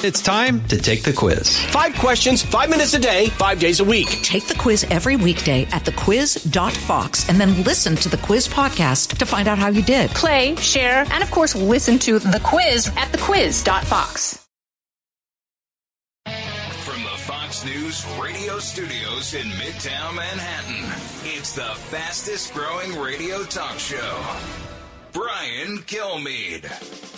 It's time to take the quiz. 5 questions, 5 minutes a day, 5 days a week. Take the quiz every weekday at thequiz.fox and then listen to the quiz podcast to find out how you did. Play, share, and of course, listen to the quiz at thequiz.fox. From the Fox News radio studios in Midtown Manhattan, it's the fastest growing radio talk show. Brian Kilmeade.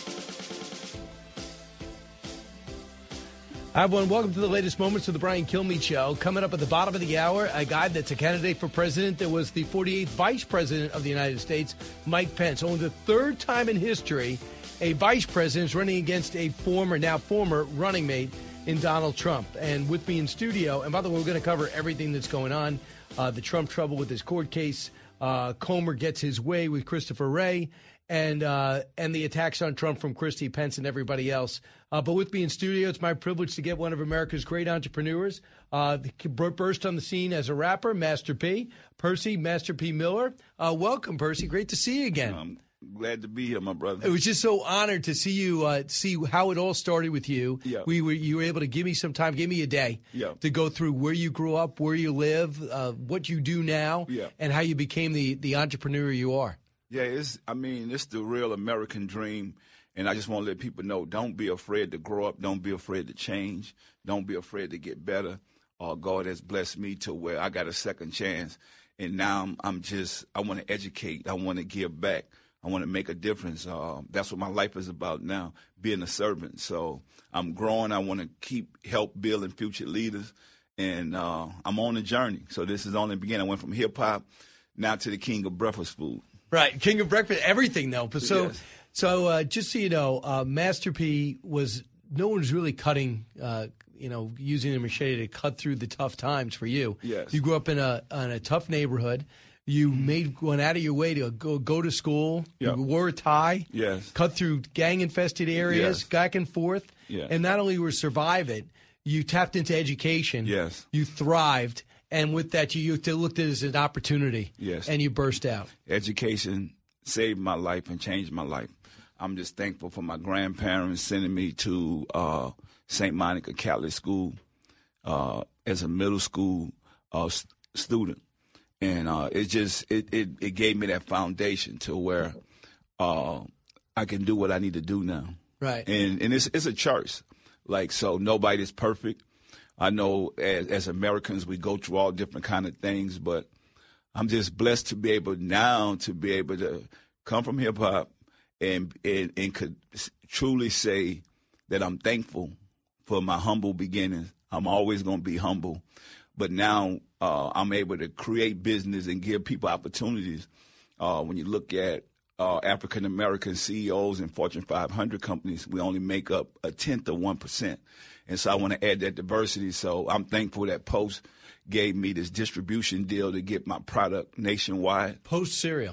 Hi, everyone. Welcome to the latest moments of the Brian Kilmeade Show. Coming up at the bottom of the hour, a guy that's a candidate for president that was the 48th vice president of the United States, Mike Pence. Only the third time in history a vice president is running against a now former running mate in Donald Trump. And with me in studio, and by the way, we're going to cover everything that's going on, the Trump trouble with his court case, Comer gets his way with Christopher Wray, and the attacks on Trump from Christie, Pence, and everybody else. But with me in studio, it's my privilege to get one of America's great entrepreneurs. Burst on the scene as a rapper, Master P. Percy, Master P. Miller. Welcome, Percy. Great to see you again. I'm glad to be here, my brother. It was just so honored to see you, see how it all started with you. Yeah. You were able to give me some time, give me a day to go through where you grew up, where you live, what you do now, and how you became the entrepreneur you are. Yeah, it's the real American dream, and I just want to let people know, don't be afraid to grow up, don't be afraid to change, don't be afraid to get better. God has blessed me to where I got a second chance, and now I want to educate, I want to give back, I want to make a difference. That's what my life is about now, being a servant. So I'm growing, I want to help building future leaders, and I'm on a journey. So this is only the beginning. I went from hip-hop now to the king of breakfast food. Right, king of breakfast, everything though. So, yes. so just so you know, Master P no one was really cutting, using a machete to cut through the tough times for you. Yes. You grew up in a tough neighborhood. You went out of your way to go to school. Yep. You wore a tie. Yes. Cut through gang-infested areas, Yes. back and forth. Yes. And not only were survive it, you tapped into education. Yes. You thrived. And with that, you looked at it as an opportunity. Yes. And you burst out. Education saved my life and changed my life. I'm just thankful for my grandparents sending me to St. Monica Catholic School as a middle school student. And it gave me that foundation to where I can do what I need to do now. Right. And it's a choice. So nobody's perfect. I know as Americans, we go through all different kind of things, but I'm just blessed to be able to come from hip hop and could truly say that I'm thankful for my humble beginnings. I'm always going to be humble, but now I'm able to create business and give people opportunities. When you look at African American CEOs in Fortune 500 companies, we only make up 1/10 of 1%. And so I want to add that diversity. So I'm thankful that Post gave me this distribution deal to get my product nationwide. Post cereal.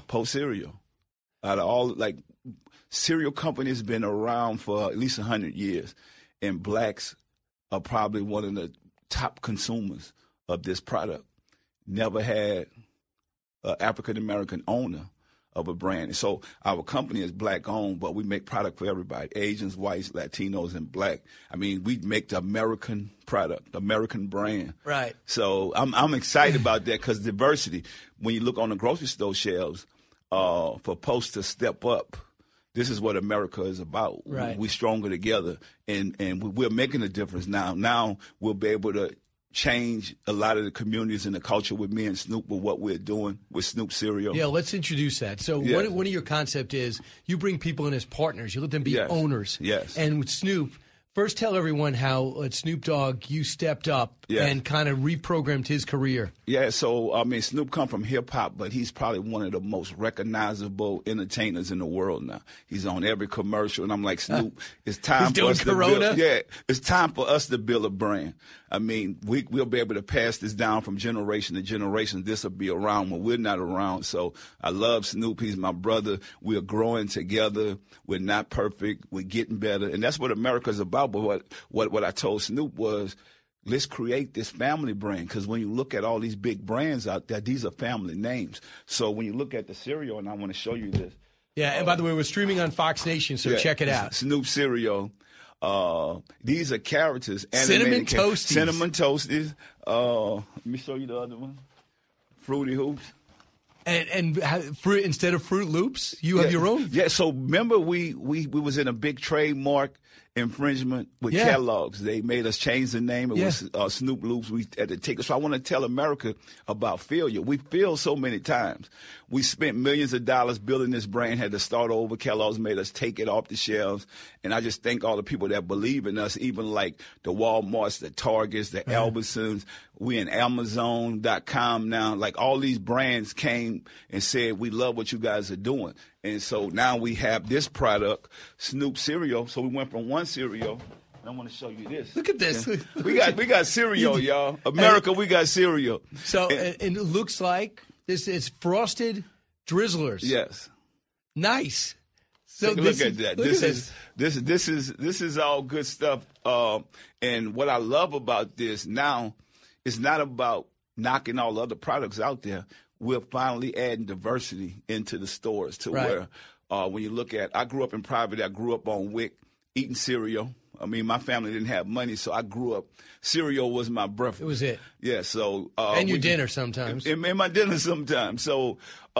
Out of all, cereal companies been around for at least 100 years. And blacks are probably one of the top consumers of this product. Never had an African-American owner of a brand. And so our company is black-owned, but we make product for everybody, Asians, whites, Latinos, and black. We make the American product, the American brand. Right. So I'm excited about that because diversity, when you look on the grocery store shelves, for Post to step up, this is what America is about. Right. We're stronger together, and we're making a difference now. Now we'll be able to change a lot of the communities and the culture with me and Snoop with what we're doing with Snoop Cereal. Yeah, let's introduce that. So one of your concept is you bring people in as partners. You let them be owners. Yes. And with Snoop, first tell everyone how at Snoop Dogg you stepped up and kind of reprogrammed his career. Yeah, so, Snoop come from hip-hop, but he's probably one of the most recognizable entertainers in the world now. He's on every commercial, and I'm like, Snoop, it's time for us to build. Yeah, it's time for us to build a brand. We'll be able to pass this down from generation to generation. This will be around when we're not around. So I love Snoop. He's my brother. We're growing together. We're not perfect. We're getting better. And that's what America's about. But what I told Snoop was, let's create this family brand, because when you look at all these big brands out there, these are family names. So when you look at the cereal, and I want to show you this. Yeah, and by the way, we're streaming on Fox Nation, so check it out. Snoop Cereal. These are characters. Cinnamon Toasties. Cinnamon Toasties. Let me show you the other one. Fruity Hoops. And fruit instead of Fruit Loops, you have your own. Yeah. So remember, we was in a big trademark infringement with Kellogg's. They made us change the name. It was Snoop Loops. We had to take it. So I want to tell America about failure. We failed so many times. We spent millions of dollars building this brand, had to start over. Kellogg's made us take it off the shelves. And I just thank all the people that believe in us, even like the Walmarts, the Targets, the Albertsons. We in Amazon.com now. Like all these brands came and said, we love what you guys are doing. And so now we have this product, Snoop cereal. So we went from one cereal. And I want to show you this. Look at this. Yeah. We got cereal, y'all. America, we got cereal. So and it looks like this is Frosted Drizzlers. Yes. Nice. So look at that. This is all good stuff. And what I love about this now, it's not about knocking all other products out there. We're finally adding diversity into the stores to where when you look at, I grew up in Providence. I grew up on WIC eating cereal. I mean, my family didn't have money, so I grew up. Cereal was my breakfast. It was it. Yeah, so. And your dinner sometimes. And my dinner sometimes. So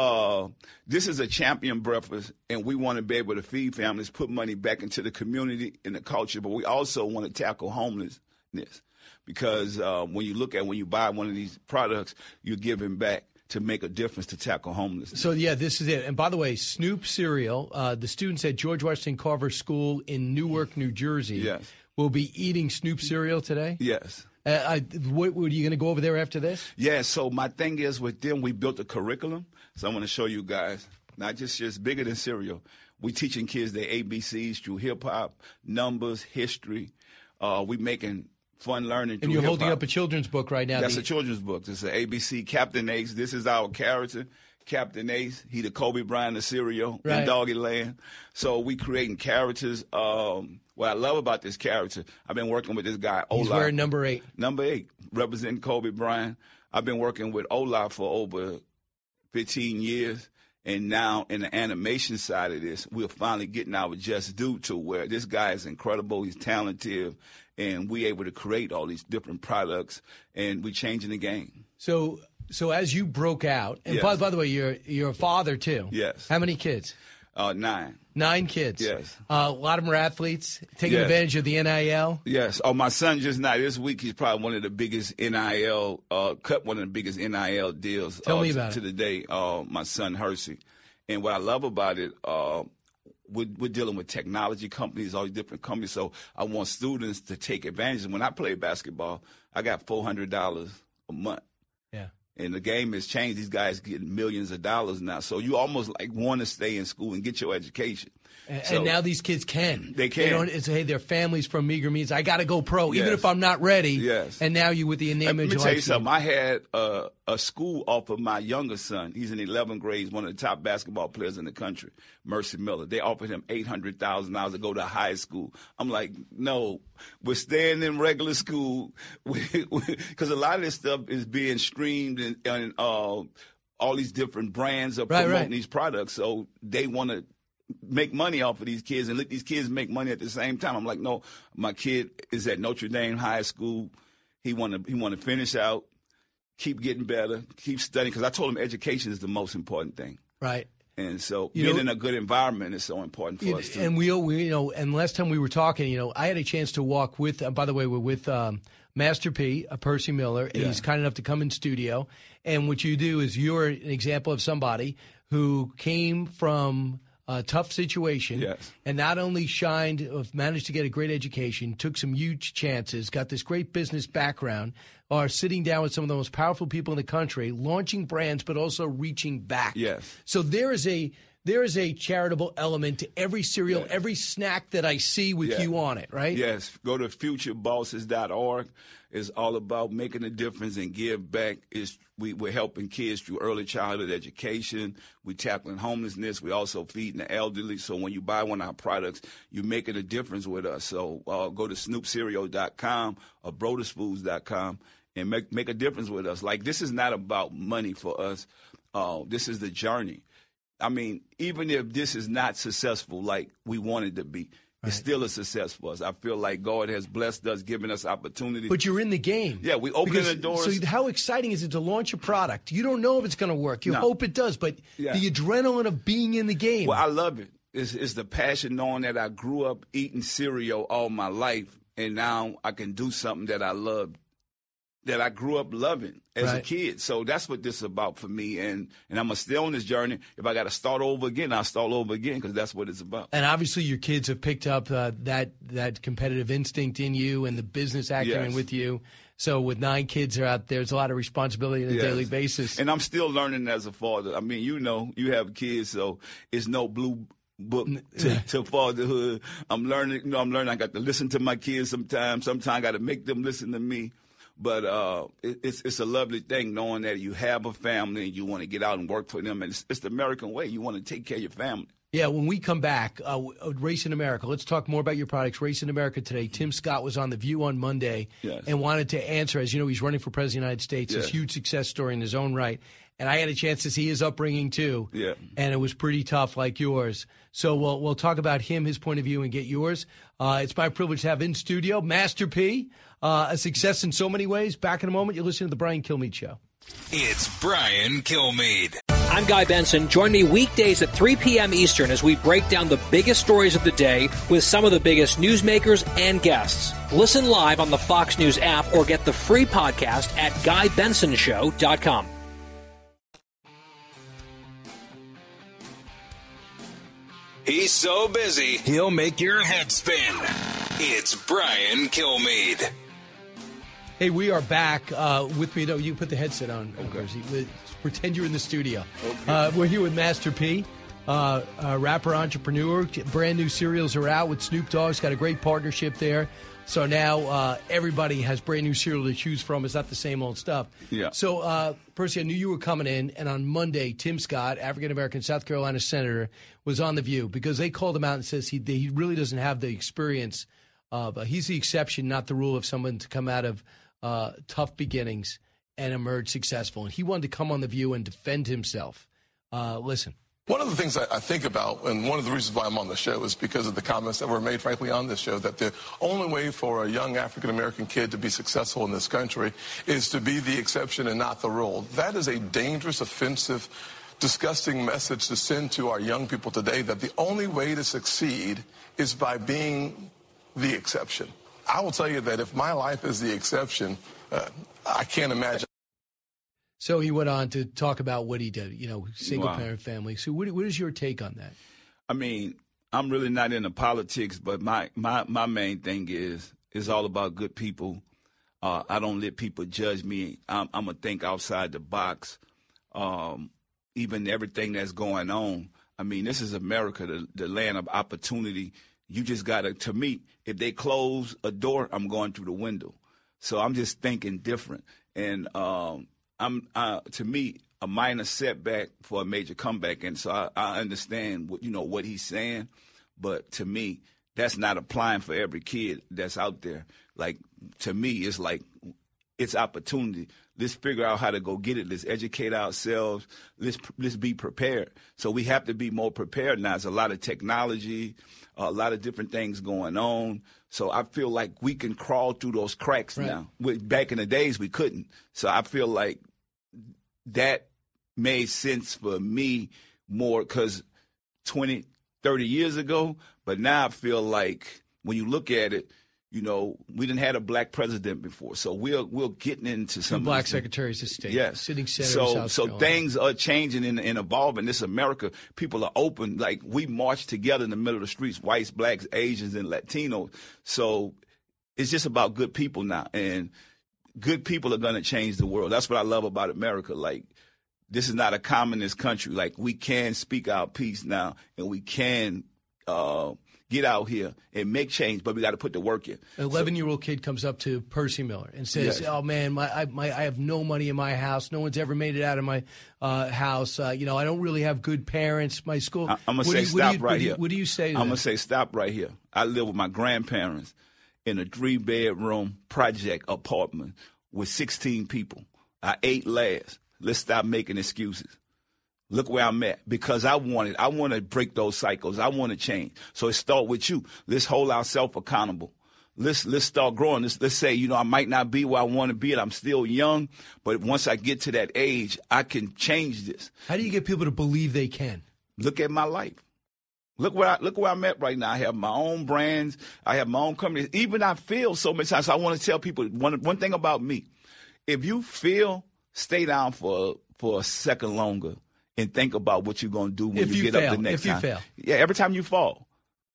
this is a champion breakfast, and we want to be able to feed families, put money back into the community and the culture, but we also want to tackle homelessness because when you buy one of these products, you're giving back to make a difference to tackle homelessness. So, yeah, this is it. And by the way, Snoop cereal, the students at George Washington Carver School in Newark, New Jersey, will be eating Snoop cereal today? Yes. What are you going to go over there after this? Yeah, so my thing is with them, we built a curriculum. So I want to show you guys, not just bigger than cereal. We teaching kids their ABCs through hip-hop, numbers, history. We making fun learning. And you're holding up a children's book right now. That's a children's book. It's an ABC. Captain Ace. This is our character, Captain Ace. He the Kobe Bryant of cereal in Doggy Land. So we creating characters. What I love about this character, I've been working with this guy, Olaf. He's wearing number 8. Number 8, representing Kobe Bryant. I've been working with Olaf for over 15 years. And now in the animation side of this, we're finally getting our just due to where this guy is incredible. He's talented. And we able to create all these different products, and we changing the game. So as you broke out, and by the way, you're a father too. Yes. How many kids? 9. 9 kids. Yes. A lot of them are athletes, taking advantage of the NIL. Yes. Oh, my son just now this week. He's probably one of the biggest NIL cut one of the biggest NIL deals. Tell me about to the day. My son Hersey, and what I love about it. We're dealing with technology companies, all these different companies. So I want students to take advantage. And when I play basketball, I got $400 a month. Yeah. And the game has changed. These guys getting millions of dollars now. So you almost like want to stay in school and get your education. And now these kids can. They can. They don't, it's, hey, their families from meager means. I got to go pro, even if I'm not ready. Yes. And now you with the name. Let me tell you something. I had a school offer my younger son. He's in 11th grade. He's one of the top basketball players in the country, Mercy Miller. They offered him $800,000 to go to high school. I'm like, no, we're staying in regular school because a lot of this stuff is being streamed and all these different brands are promoting these products. So they want to make money off of these kids and let these kids make money at the same time. I'm like, no, my kid is at Notre Dame High School. He want to finish out, keep getting better, keep studying. Because I told him education is the most important thing. Right. And so being in a good environment is so important for us too. And we and last time we were talking, I had a chance to walk with. By the way, we're with Master P, Percy Miller. And he's kind enough to come in studio. And what you do is you're an example of somebody who came from a tough situation, and not only managed to get a great education, took some huge chances, got this great business background, are sitting down with some of the most powerful people in the country, launching brands, but also reaching back. Yes. So there is a charitable element to every cereal, every snack that I see with you on it, right? Yes. Go to futurebosses.org. It's all about making a difference and give back. We're helping kids through early childhood education. We're tackling homelessness. We're also feeding the elderly. So when you buy one of our products, you're making a difference with us. So go to snoopcereal.com or brodusfoods.com and make a difference with us. Like, this is not about money for us. This is the journey. I mean, even if this is not successful like we wanted to be, It's still a success for us. I feel like God has blessed us, given us opportunities. But you're in the game. Yeah, we open the doors. So how exciting is it to launch a product? You don't know if it's going to work. You hope it does, but the adrenaline of being in the game. Well, I love it. It's the passion knowing that I grew up eating cereal all my life, and now I can do something that I love, that I grew up loving as a kid. So that's what this is about for me, and I'm going to stay on this journey. If I got to start over again, I'll start over again, because that's what it's about. And obviously your kids have picked up that competitive instinct in you and the business acumen with you. So with 9 kids are out there, there's a lot of responsibility on a daily basis. And I'm still learning as a father. I mean, you have kids, so it's no blue book to fatherhood. I'm learning. I got to listen to my kids sometimes. Sometimes I got to make them listen to me. But it's a lovely thing knowing that you have a family and you want to get out and work for them. And it's the American way. You want to take care of your family. Yeah, when we come back, Race in America, let's talk more about your products. Race in America today. Tim Scott was on The View on Monday and wanted to answer. As you know, he's running for president of the United States. It's a huge success story in his own right. And I had a chance to see his upbringing, too. Yeah. And it was pretty tough, like yours. So we'll talk about him, his point of view, and get yours. It's my privilege to have in studio Master P, a success in so many ways. Back in a moment, you're listening to The Brian Kilmeade Show. It's Brian Kilmeade. I'm Guy Benson. Join me weekdays at 3 p.m. Eastern as we break down the biggest stories of the day with some of the biggest newsmakers and guests. Listen live on the Fox News app or get the free podcast at GuyBensonShow.com. He's so busy, he'll make your head spin. It's Brian Kilmeade. Hey, we are back with me. No, you put the headset on. Okay. Pretend you're in the studio. Okay. We're here with Master P, rapper, entrepreneur. Brand new cereals are out with Snoop Dogg. He's got a great partnership there. So now everybody has brand new cereal to choose from. It's not the same old stuff. Yeah. So, Percy, I knew you were coming in, and on Monday, Tim Scott, African-American South Carolina senator, was on The View because they called him out and says he really doesn't have the experience of he's the exception, not the rule, of someone to come out of tough beginnings and emerge successful. And he wanted to come on The View and defend himself. Listen. One of the things I think about, and one of the reasons why I'm on the show, is because of the comments that were made, frankly, on this show, that the only way for a young African-American kid to be successful in this country is to be the exception and not the rule. That is a dangerous, offensive, disgusting message to send to our young people today, that the only way to succeed is by being the exception. I will tell you that if my life is the exception, I can't imagine. So he went on to talk about what he did, single-parent family. So what is your take on that? I mean, I'm really not into politics, but my main thing is all about good people. I don't let people judge me. I'm going to think outside the box. Even everything that's going on. I mean, this is America, the land of opportunity. You just got to me, if they close a door, I'm going through the window. So I'm just thinking different. And to me, a minor setback for a major comeback. And so I understand what he's saying. But to me, that's not applying for every kid that's out there. Like, to me, it's like, it's opportunity. Let's figure out how to go get it. Let's educate ourselves. Let's be prepared. So we have to be more prepared now. There's a lot of technology, a lot of different things going on. So I feel like we can crawl through those cracks now. Back in the days, we couldn't. So I feel like that made sense for me more because 20, 30 years ago. But now I feel like when you look at it, we didn't have a black president before, so we're getting into some black secretaries of state, sitting senators. So things are changing and evolving. This America, people are open. Like, we march together in the middle of the streets, whites, blacks, Asians, and Latinos. So it's just about good people now, and good people are going to change the world. That's what I love about America. Like, this is not a communist country. Like, we can speak our piece now, and we can get out here and make change, but we got to put the work in. An 11-year-old kid comes up to Percy Miller and says, "Oh man, I have no money in my house. No one's ever made it out of my house. I don't really have good parents. My school." I'm gonna say stop right here. What do you say? I'm gonna say stop right here. I live with my grandparents in a 3-bedroom project apartment with 16 people. I ate last. Let's stop making excuses. Look where I'm at because I want to break those cycles. I want to change. So it start with you. Let's hold ourselves accountable. Let's start growing. Let's say, I might not be where I want to be and I'm still young, but once I get to that age, I can change this. How do you get people to believe they can? Look at my life. Look where I'm at right now. I have my own brands. I have my own company. Even I feel so many times. So I want to tell people one thing about me. If you feel, stay down for a second longer and think about what you're going to do when you get up the next time. If you fail. Yeah, every time you fall,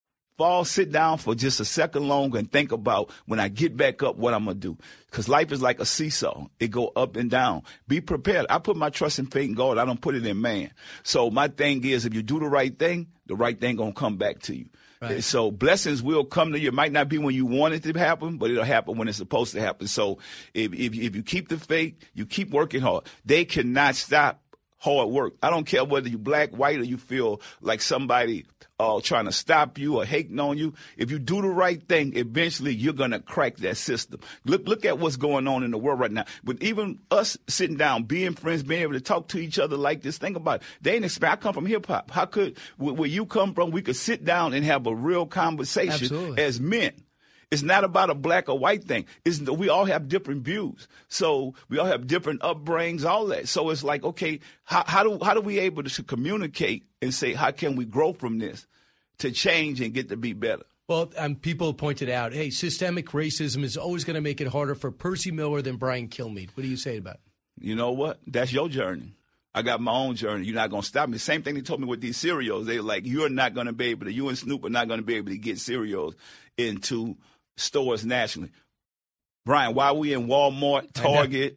sit down for just a second longer and think about when I get back up what I'm going to do. Because life is like a seesaw. It go up and down. Be prepared. I put my trust in faith in God. I don't put it in man. So my thing is if you do the right thing going to come back to you. Right. So blessings will come to you. It might not be when you want it to happen, but it'll happen when it's supposed to happen. So if you keep the faith, you keep working hard, they cannot stop hard work. I don't care whether you black, white, or you feel like somebody trying to stop you or hating on you. If you do the right thing, eventually you're going to crack that system. Look at what's going on in the world right now. But even us sitting down, being friends, being able to talk to each other like this, think about it. They ain't expect. I come from hip hop. How could where you come from? We could sit down and have a real conversation Absolutely. As men. It's not about a black or white thing. We all have different views. So we all have different upbringings, all that. So it's like, okay, how do we able to communicate and say, how can we grow from this to change and get to be better? Well, people pointed out, hey, systemic racism is always going to make it harder for Percy Miller than Brian Kilmeade. What do you say about it? You know what? That's your journey. I got my own journey. You're not going to stop me. Same thing they told me with these cereals. They were like, you and Snoop are not going to be able to get cereals into stores nationally. Brian, why are we in Walmart, Target,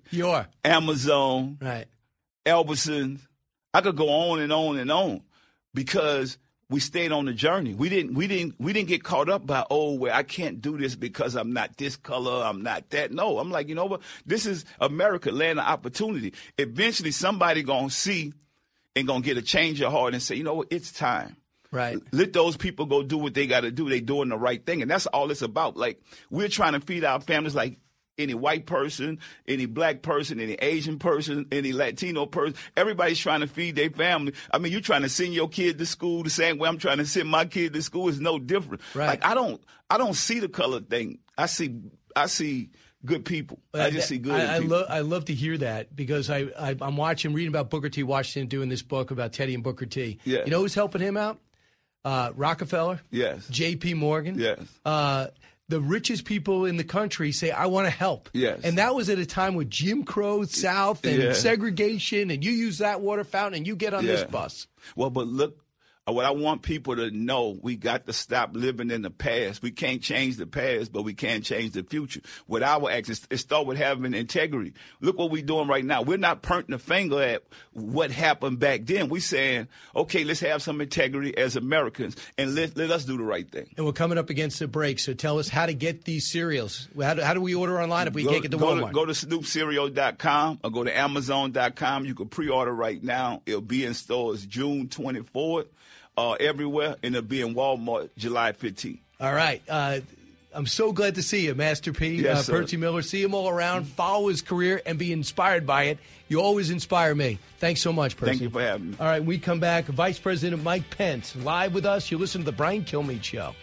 Amazon, right, Albertsons? I could go on and on and on because we stayed on the journey. We didn't get caught up by, I can't do this because I'm not this color, I'm not that. No, I'm like, you know what? This is America, land of opportunity. Eventually somebody gonna see and gonna get a change of heart and say, you know what, it's time. Right. Let those people go do what they got to do. They doing the right thing. And that's all it's about. Like, we're trying to feed our families like any white person, any black person, any Asian person, any Latino person. Everybody's trying to feed their family. I mean, you're trying to send your kid to school the same way I'm trying to send my kid to school. Is no different. Right. Like, I don't see the color thing. I see good people. I just see good people. I love to hear that because I'm reading about Booker T. Washington doing this book about Teddy and Booker T. Yeah. You know who's helping him out? Rockefeller. Yes. J.P. Morgan. Yes. The richest people in the country say, I want to help. Yes. And that was at a time with Jim Crow South and segregation, and you use that water fountain and you get on this bus. Well, but look, what I want people to know, we got to stop living in the past. We can't change the past, but we can change the future. With our actions, it starts with having integrity. Look what we're doing right now. We're not pointing the finger at what happened back then. We're saying, okay, let's have some integrity as Americans, and let us do the right thing. And we're coming up against the break, so tell us how to get these cereals. How do we order online if we can't get to Walmart? Go to SnoopCereal.com or go to Amazon.com. You can pre-order right now. It'll be in stores June 24th. Everywhere, and it'll be in Walmart July 15th. All right. I'm so glad to see you, Master P. Yes, Percy Miller. See him all around, follow his career, and be inspired by it. You always inspire me. Thanks so much, Percy. Thank you for having me. All right, we come back. Vice President Mike Pence, live with us. You listen to the Brian Kilmeade Show.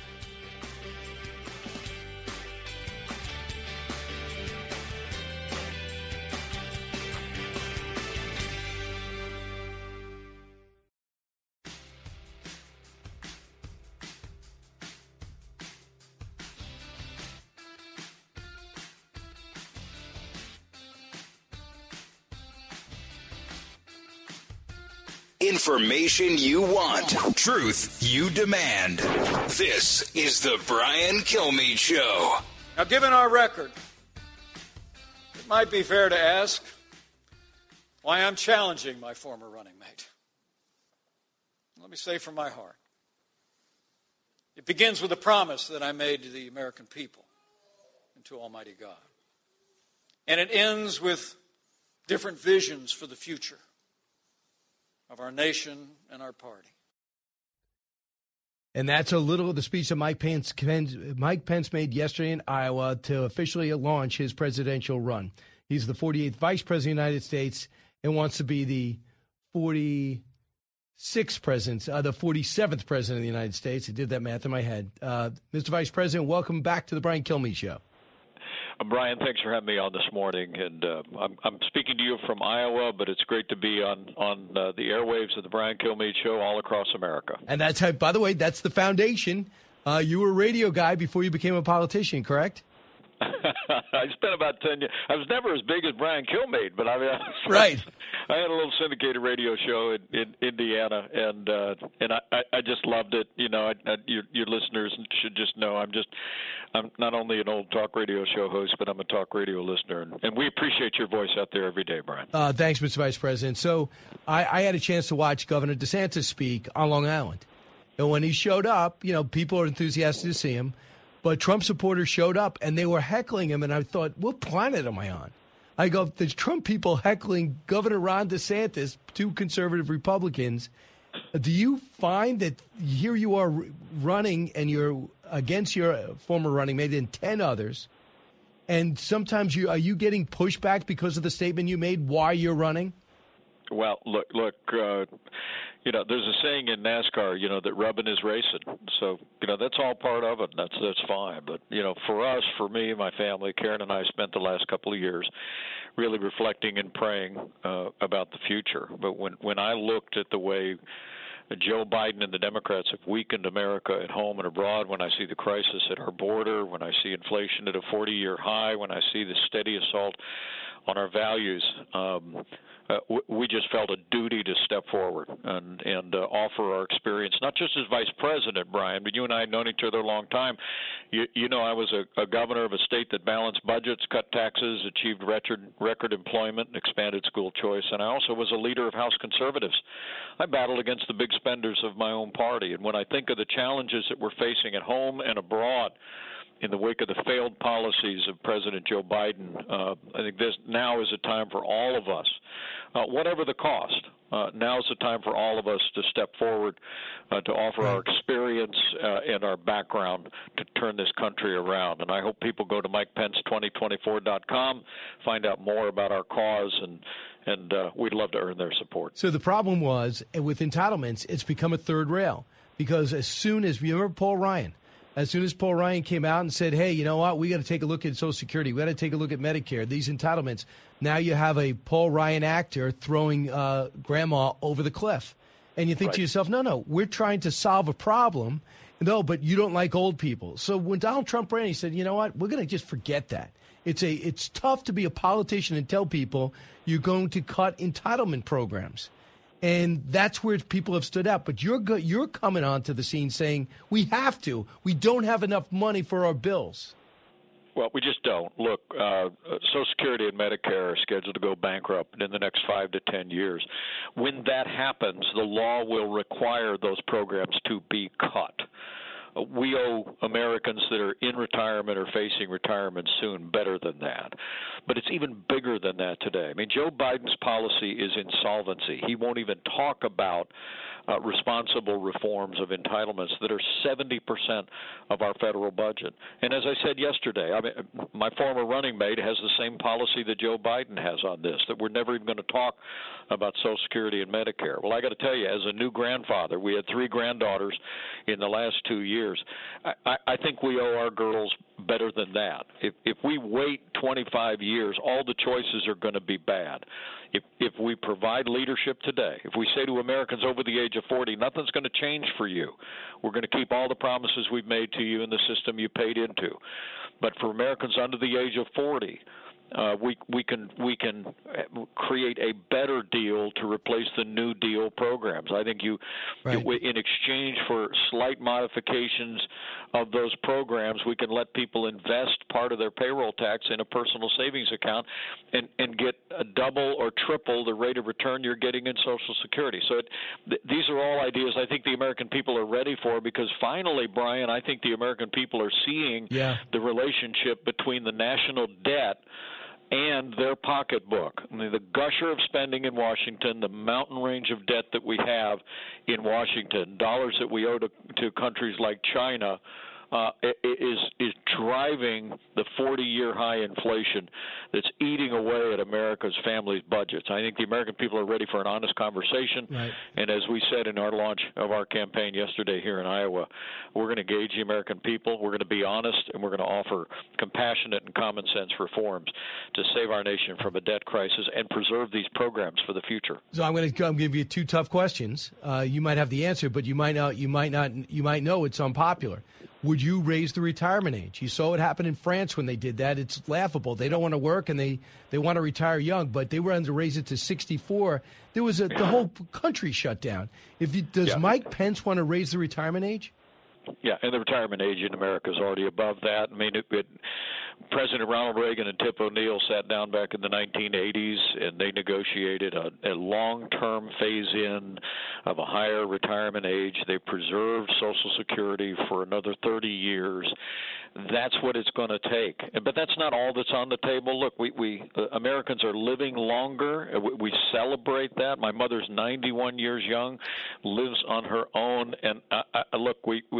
Information you want. Truth you demand. This is the Brian Kilmeade Show. Now, given our record, it might be fair to ask why I'm challenging my former running mate. Let me say from my heart. It begins with a promise that I made to the American people and to Almighty God. And it ends with different visions for the future of our nation and our party. And that's a little of the speech that Mike Pence made yesterday in Iowa to officially launch his presidential run. He's the 48th Vice President of the United States and wants to be the 46th president, the 47th president of the United States. I did that math in my head. Mr. Vice President, welcome back to the Brian Kilmeade Show. Brian, thanks for having me on this morning. And I'm speaking to you from Iowa, but it's great to be on the airwaves of the Brian Kilmeade Show all across America. And that's how, by the way, that's the foundation. You were a radio guy before you became a politician, correct? I spent about 10 years. I was never as big as Brian Kilmeade, but right. I had a little syndicated radio show in Indiana, and I just loved it. You know, your listeners should just know I'm not only an old talk radio show host, but I'm a talk radio listener, and we appreciate your voice out there every day, Brian. Thanks, Mr. Vice President. So I had a chance to watch Governor DeSantis speak on Long Island, and when he showed up, you know, people are enthusiastic to see him. But Trump supporters showed up, and they were heckling him, and I thought, what planet am I on? I go, the Trump people heckling Governor Ron DeSantis, two conservative Republicans. Do you find that here you are running, and you're against your former running mate and 10 others, and sometimes are you getting pushback because of the statement you made why you're running? Well, look. You know, there's a saying in NASCAR, you know, that rubbing is racing. So, you know, that's all part of it. That's fine. But, you know, for me, my family, Karen and I spent the last couple of years really reflecting and praying about the future. But when I looked at the way Joe Biden and the Democrats have weakened America at home and abroad, when I see the crisis at our border, when I see inflation at a 40-year high, when I see the steady assault on our values, we just felt a duty to step forward and offer our experience, not just as vice president, Brian, but you and I have known each other a long time. You know, I was a governor of a state that balanced budgets, cut taxes, achieved record employment, and expanded school choice, and I also was a leader of House Conservatives. I battled against the big spenders of my own party, and when I think of the challenges that we're facing at home and abroad, in the wake of the failed policies of President Joe Biden, I think this now is a time for all of us, whatever the cost. Now is the time for all of us to step forward, to offer our experience and our background to turn this country around. And I hope people go to MikePence2024.com, find out more about our cause, and we'd love to earn their support. So the problem was, with entitlements, it's become a third rail. Because as soon as, you remember Paul Ryan? As soon as Paul Ryan came out and said, hey, you know what, we got to take a look at Social Security, we got to take a look at Medicare, these entitlements, now you have a Paul Ryan actor throwing grandma over the cliff. And you think to yourself, no, we're trying to solve a problem. No, but you don't like old people. So when Donald Trump ran, he said, you know what, we're going to just forget that. It's tough to be a politician and tell people you're going to cut entitlement programs. And that's where people have stood out. But you're coming onto the scene saying we have to. We don't have enough money for our bills. Well, we just don't. Look, Social Security and Medicare are scheduled to go bankrupt in the next 5 to 10 years. When that happens, the law will require those programs to be cut. We owe Americans that are in retirement or facing retirement soon better than that. But it's even bigger than that today. I mean, Joe Biden's policy is insolvency. He won't even talk about responsible reforms of entitlements that are 70% of our federal budget. And as I said yesterday, I mean, my former running mate has the same policy that Joe Biden has on this, that we're never even going to talk about Social Security and Medicare. Well, I got to tell you, as a new grandfather, we had 3 granddaughters in the last 2 years. I think we owe our girls better than that. If we wait 25 years, all the choices are going to be bad. If we provide leadership today, if we say to Americans over the age of 40, nothing's going to change for you. We're going to keep all the promises we've made to you in the system you paid into. But for Americans under the age of 40, we can create a better deal to replace the New Deal programs. I think in exchange for slight modifications of those programs, we can let people invest part of their payroll tax in a personal savings account and get a double or triple the rate of return you're getting in Social Security. So these are all ideas I think the American people are ready for, because finally, Brian, I think the American people are seeing the relationship between the national debt and their pocketbook. I mean, the gusher of spending in Washington, the mountain range of debt that we have in Washington, dollars that we owe to countries like China, is driving the 40-year high inflation that's eating away at America's families' budgets. I think the American people are ready for an honest conversation. Right. And as we said in our launch of our campaign yesterday here in Iowa, we're going to engage the American people. We're going to be honest, and we're going to offer compassionate and common sense reforms to save our nation from a debt crisis and preserve these programs for the future. So I'm going to give you two tough questions. You might have the answer, but you might not. You might know it's unpopular. Would you raise the retirement age? You saw what happened in France when they did that. It's laughable. They don't want to work and they want to retire young, but they wanted to raise it to 64. There was the whole country shut down. Does Mike Pence want to raise the retirement age? Yeah, and the retirement age in America is already above that. I mean, President Ronald Reagan and Tip O'Neill sat down back in the 1980s, and they negotiated a long-term phase-in of a higher retirement age. They preserved Social Security for another 30 years. That's what it's going to take. But that's not all that's on the table. Look, we Americans are living longer. We celebrate that. My mother's 91 years young, lives on her own. And look,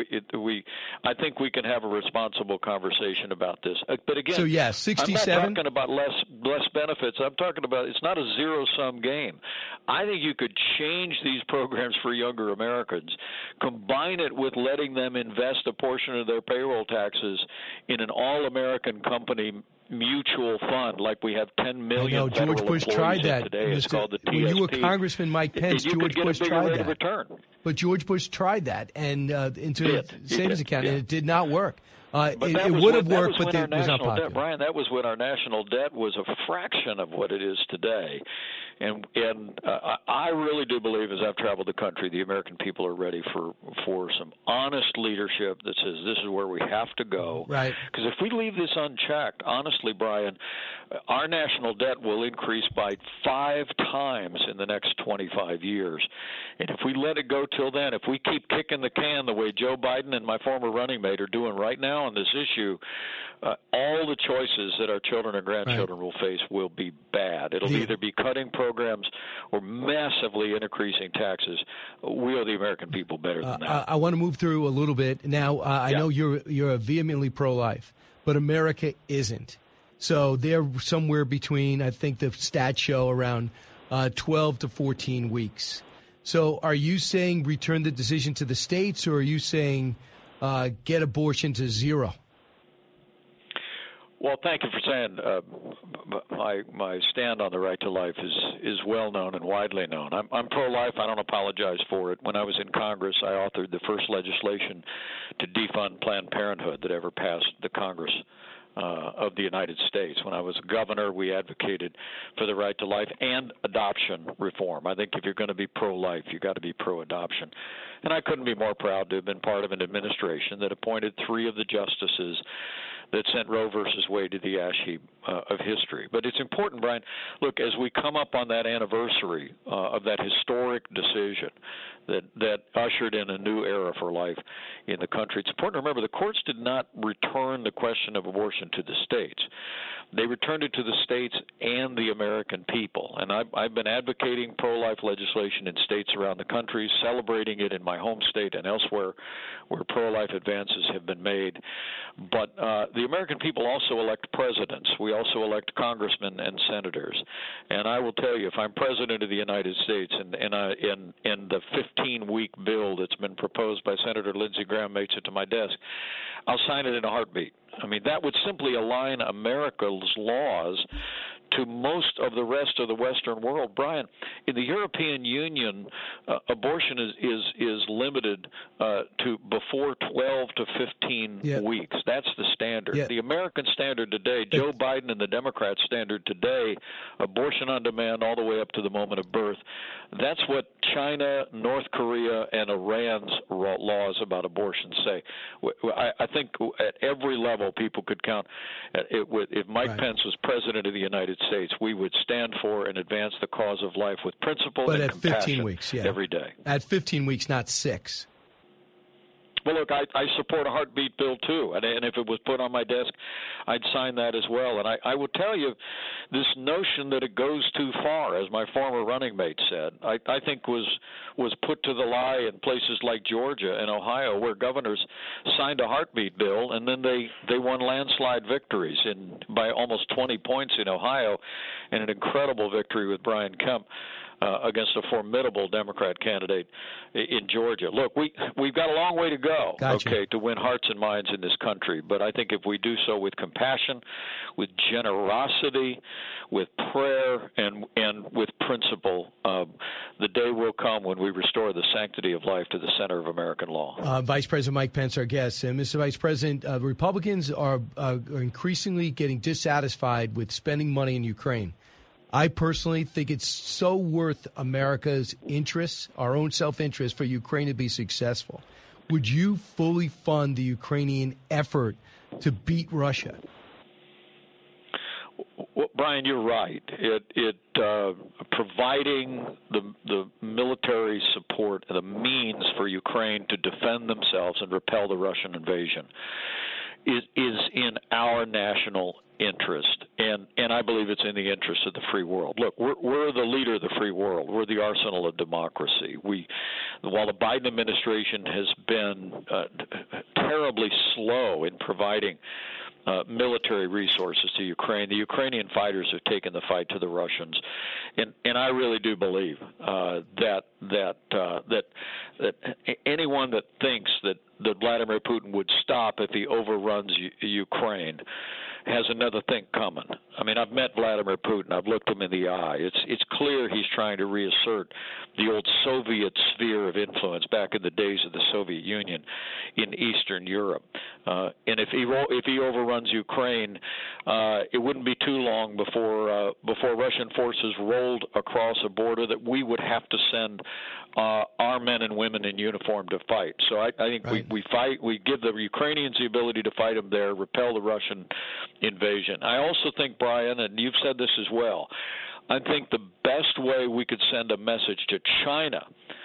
I think we can have a responsible conversation about this. But again, so 67. I'm not talking about less benefits. I'm talking about it's not a zero-sum game. I think you could change these programs for younger Americans, combine it with letting them invest a portion of their payroll taxes in an all-American company mutual fund, like we have 10 million federal George Bush employees tried that. Today. It's called the TSP. When you were Congressman Mike Pence, George Bush tried that. Return. But George Bush tried that and into a savings account, and it did not work. It would have worked, but it was not popular. Brian, that was when our national debt was a fraction of what it is today. And I really do believe, as I've traveled the country, the American people are ready for some honest leadership that says this is where we have to go. Right. Because if we leave this unchecked, honestly, Brian, our national debt will increase by 5 times in the next 25 years. And if we let it go till then, if we keep kicking the can the way Joe Biden and my former running mate are doing right now on this issue, all the choices that our children and grandchildren will face will be bad. It'll either be cutting programs or massively increasing taxes. We owe the American people better than that. I want to move through a little bit. Now, I know you're vehemently pro-life, but America isn't. So they're somewhere between, I think the stats show, around 12 to 14 weeks. So are you saying return the decision to the states, or are you saying get abortion to 0? Well, thank you for saying my stand on the right to life is well known and widely known. I'm pro-life. I don't apologize for it. When I was in Congress, I authored the first legislation to defund Planned Parenthood that ever passed the Congress of the United States. When I was governor, we advocated for the right to life and adoption reform. I think if you're going to be pro-life, you've got to be pro-adoption. And I couldn't be more proud to have been part of an administration that appointed 3 of the justices that sent Roe versus Wade to the ash heap of history. But it's important, Brian, look, as we come up on that anniversary of that historic decision that ushered in a new era for life in the country, it's important to remember the courts did not return the question of abortion to the states. They returned it to the states and the American people. And I've been advocating pro-life legislation in states around the country, celebrating it in my home state and elsewhere where pro-life advances have been made. But the American people also elect presidents. We also elect congressmen and senators. And I will tell you, if I'm president of the United States and the 15-week bill that's been proposed by Senator Lindsey Graham makes it to my desk, I'll sign it in a heartbeat. I mean, that would simply align America's laws to most of the rest of the Western world. Brian, in the European Union, abortion is limited to before 12 to 15 weeks. That's the standard. Yeah. The American standard today, Joe Biden and the Democrat standard today, abortion on demand all the way up to the moment of birth. That's what China, North Korea, and Iran's laws about abortion say. I think at every level people could count. If Mike Pence was president of the United States, we would stand for and advance the cause of life with principle and compassion 15 weeks, every day. At 15 weeks, not 6. Well, look, I support a heartbeat bill, too. And if it was put on my desk, I'd sign that as well. And I would tell you this notion that it goes too far, as my former running mate said, I think was put to the lie in places like Georgia and Ohio, where governors signed a heartbeat bill, and then they won landslide victories by almost 20 points in Ohio, and an incredible victory with Brian Kemp against a formidable Democrat candidate in Georgia. Look, we've got a long way to go, okay, to win hearts and minds in this country. But I think if we do so with compassion, with generosity, with prayer, and with principle, the day will come when we restore the sanctity of life to the center of American law. Vice President Mike Pence, our guest. And Mr. Vice President, Republicans are increasingly getting dissatisfied with spending money in Ukraine. I personally think it's so worth America's interests, our own self-interest, for Ukraine to be successful. Would you fully fund the Ukrainian effort to beat Russia? Well, Brian, you're right. Providing the military support, the means for Ukraine to defend themselves and repel the Russian invasion is in our national interest, and I believe it's in the interest of the free world. Look, we're the leader of the free world. We're the arsenal of democracy. While the Biden administration has been terribly slow in providing military resources to Ukraine, the Ukrainian fighters have taken the fight to the Russians, and I really do believe that anyone that thinks that Vladimir Putin would stop if he overruns Ukraine has another thing coming. I mean, I've met Vladimir Putin. I've looked him in the eye. It's clear he's trying to reassert the old Soviet sphere of influence back in the days of the Soviet Union in Eastern Europe. And if he overruns Ukraine, it wouldn't be too long before Russian forces rolled across a border that we would have to send our men and women in uniform to fight. So I think we fight. We give the Ukrainians the ability to fight them there, repel the Russian invasion. I also think, Brian, and you've said this as well, I think the best way we could send a message to China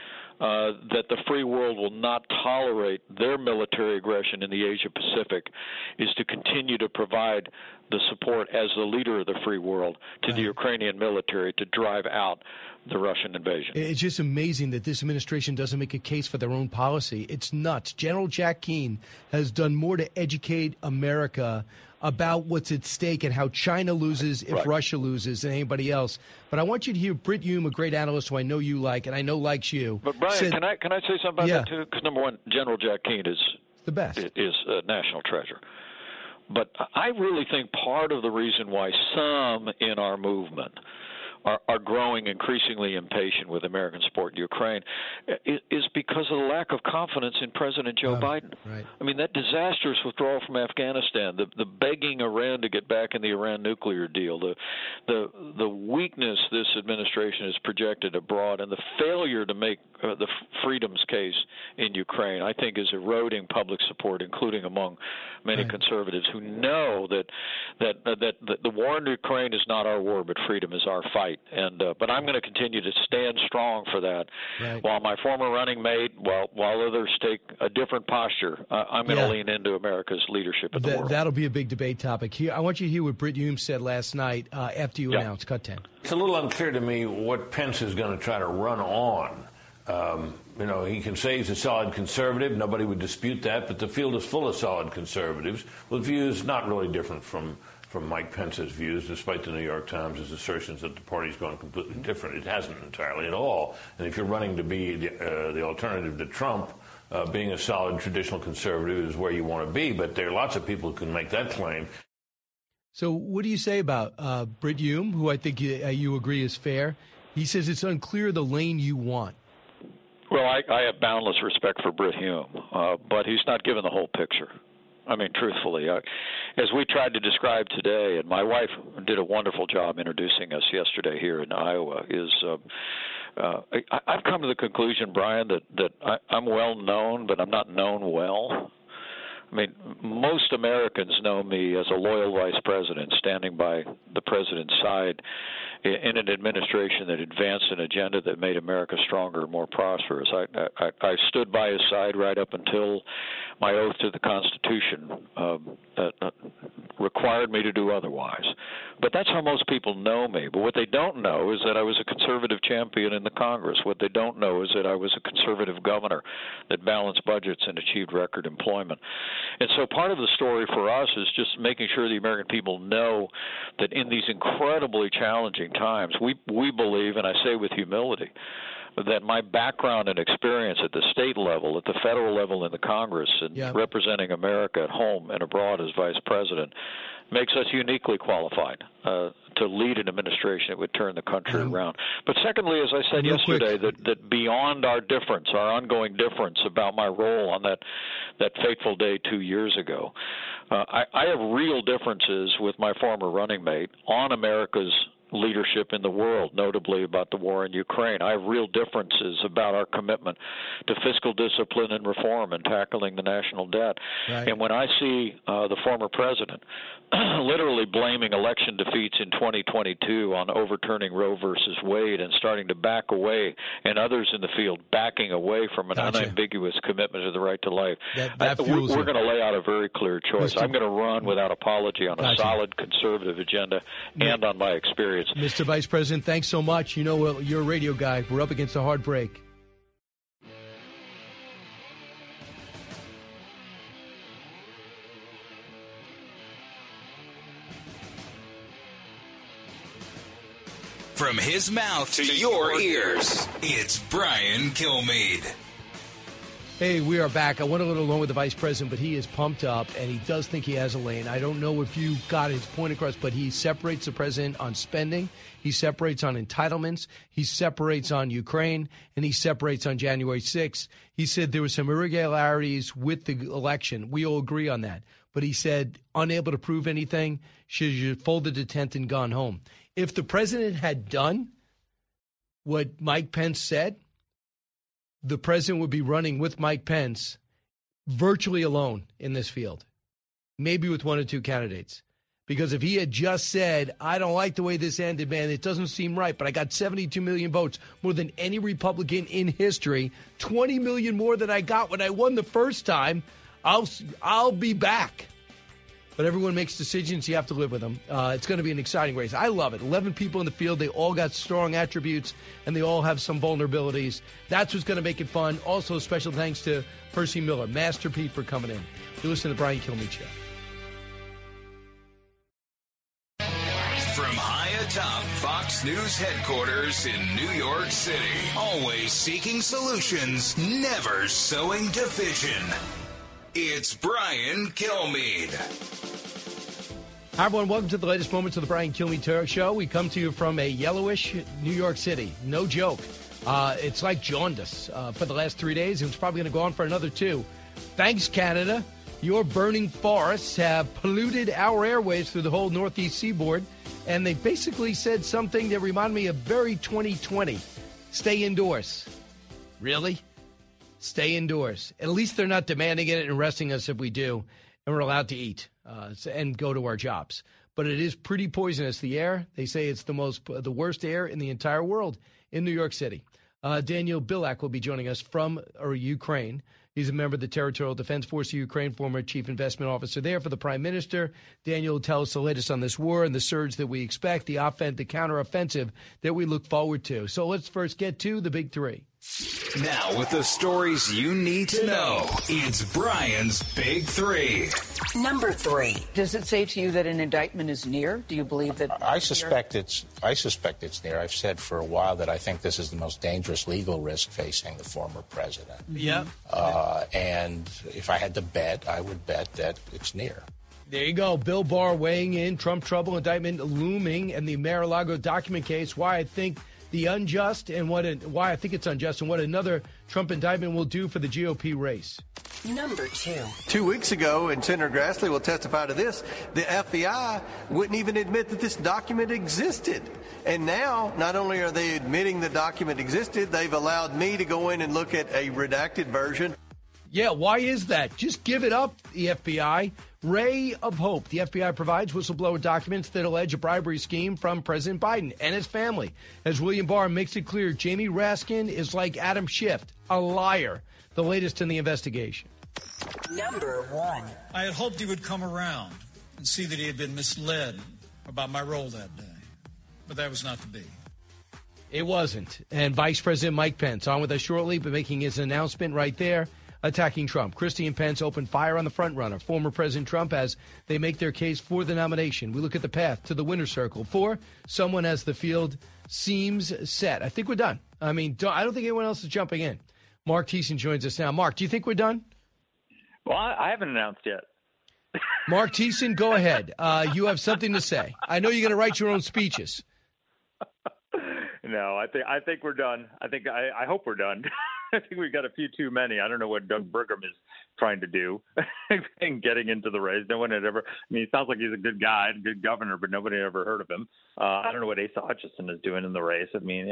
that the free world will not tolerate their military aggression in the Asia Pacific is to continue to provide the support as the leader of the free world to the Ukrainian military to drive out the Russian invasion. It's just amazing that this administration doesn't make a case for their own policy. It's nuts. General Jack Keane has done more to educate America about what's at stake and how China loses if Russia loses than anybody else. But I want you to hear Brit Hume, a great analyst who I know you like and I know likes you. But Brian, can I say something about that too? Because number one, General Jack Keane is the best. Is a national treasure. But I really think part of the reason why some in our movement are growing increasingly impatient with American support in Ukraine is because of the lack of confidence in President Joe Biden. Right. I mean, that disastrous withdrawal from Afghanistan, the begging Iran to get back in the Iran nuclear deal, the weakness this administration has projected abroad, and the failure to make the freedoms case in Ukraine, I think, is eroding public support, including among many conservatives who know that the war in Ukraine is not our war, but freedom is our fight. But I'm going to continue to stand strong for that. Right. While my former running mate, while others take a different posture, I'm going to lean into America's leadership in the world. That'll be a big debate topic. Here, I want you to hear what Brit Hume said last night after you announced Cut 10. It's a little unclear to me what Pence is going to try to run on. He can say he's a solid conservative. Nobody would dispute that. But the field is full of solid conservatives with views not really different from Mike Pence's views, despite the New York Times' assertions that the party's gone completely different. It hasn't entirely at all. And if you're running to be the alternative to Trump, being a solid traditional conservative is where you want to be. But there are lots of people who can make that claim. So what do you say about Brit Hume, who I think you agree is fair? He says it's unclear the lane you want. Well, I have boundless respect for Brit Hume, but he's not given the whole picture. I mean, truthfully, as we tried to describe today, and my wife did a wonderful job introducing us yesterday here in Iowa, I've come to the conclusion, Brian, that I'm well known, but I'm not known well. I mean, most Americans know me as a loyal vice president standing by the president's side in an administration that advanced an agenda that made America stronger and more prosperous. I stood by his side right up until my oath to the Constitution required me to do otherwise. But that's how most people know me. But what they don't know is that I was a conservative champion in the Congress. What they don't know is that I was a conservative governor that balanced budgets and achieved record employment. And so part of the story for us is just making sure the American people know that in these incredibly challenging times, we believe, and I say with humility, that my background and experience at the state level, at the federal level in the Congress, and representing America at home and abroad as vice president makes us uniquely qualified to lead an administration that would turn the country around. But secondly, as I said yesterday, that beyond our difference, our ongoing difference about my role on that fateful day 2 years ago, I have real differences with my former running mate on America's leadership in the world, notably about the war in Ukraine. I have real differences about our commitment to fiscal discipline and reform and tackling the national debt. Right. And when I see the former president literally blaming election defeats in 2022 on overturning Roe versus Wade and starting to back away, and others in the field backing away from an unambiguous commitment to the right to life, we're going to lay out a very clear choice. I'm going to run without apology on a solid conservative agenda and on my experience. Mr. Vice President, thanks so much. You know, you're a radio guy. We're up against a hard break. From his mouth to your ears, it's Brian Kilmeade. Hey, we are back. I went a little along with the Vice President, but he is pumped up, and he does think he has a lane. I don't know if you got his point across, but he separates the President on spending. He separates on entitlements. He separates on Ukraine, and he separates on January 6th. He said there were some irregularities with the election. We all agree on that. But he said, unable to prove anything, should have folded the tent and gone home. If the President had done what Mike Pence said, the president would be running with Mike Pence virtually alone in this field, maybe with one or two candidates. Because if he had just said, I don't like the way this ended, man, it doesn't seem right, but I got 72 million votes, more than any Republican in history, 20 million more than I got when I won the first time, I'll be back. But everyone makes decisions. You have to live with them. It's going to be an exciting race. I love it. 11 people in the field. They all got strong attributes, and they all have some vulnerabilities. That's what's going to make it fun. Also, special thanks to Percy Miller, Master Pete, for coming in. You listen to the Brian Kilmeade Show. From high atop Fox News headquarters in New York City, always seeking solutions, never sowing division. It's Brian Kilmeade. Hi, everyone. Welcome to the latest moments of the Brian Kilmeade Show. We come to you from a yellowish New York City. No joke. It's like jaundice for the last 3 days. It's probably going to go on for another 2. Thanks, Canada. Your burning forests have polluted our airways through the whole Northeast seaboard. And they basically said something that reminded me of very 2020. Stay indoors. Really? Stay indoors. At least they're not demanding it and arresting us if we do, and we're allowed to eat and go to our jobs. But it is pretty poisonous, the air. They say it's the worst air in the entire world in New York City. Daniel Bilak will be joining us from Ukraine. He's a member of the Territorial Defense Force of Ukraine, former chief investment officer there for the prime minister. Daniel will tell us the latest on this war and the surge that we expect, the counteroffensive that we look forward to. So let's first get to the big three. Now, with the stories you need to know, it's Brian's Big Three. Number 3. Does it say to you that an indictment is near? Do you believe that? I suspect it's near. I've said for a while that I think this is the most dangerous legal risk facing the former president. Yeah. And if I had to bet, I would bet that it's near. There you go. Bill Barr weighing in. Trump trouble indictment looming, and the Mar-a-Lago document case. Why I think the unjust and why I think it's unjust and what another Trump indictment will do for the GOP race. Number 2. 2 weeks ago, and Senator Grassley will testify to this, the FBI wouldn't even admit that this document existed. And now, not only are they admitting the document existed, they've allowed me to go in and look at a redacted version. Yeah, why is that? Just give it up, the FBI. Ray of hope. The FBI provides whistleblower documents that allege a bribery scheme from President Biden and his family. As William Barr makes it clear, Jamie Raskin is like Adam Schiff, a liar. The latest in the investigation. Number 1. I had hoped he would come around and see that he had been misled about my role that day. But that was not to be. It wasn't. And Vice President Mike Pence on with us shortly, but making his announcement right there, attacking Trump. Christie and Pence open fire on the frontrunner, former President Trump, as they make their case for the nomination. We look at the path to the winner's circle for someone as the field seems set. I think we're done. I mean, I don't think anyone else is jumping in. Mark Thiessen joins us now. Mark, do you think we're done? Well, I haven't announced yet. Mark Thiessen, go ahead. You have something to say. I know you're going to write your own speeches. No, I think we're done. I hope we're done. I think we've got a few too many. I don't know what Doug Burgum is trying to do in getting into the race. No one had ever. I mean, he sounds like he's a good guy, a good governor, but nobody had ever heard of him. I don't know what Asa Hutchinson is doing in the race. I mean,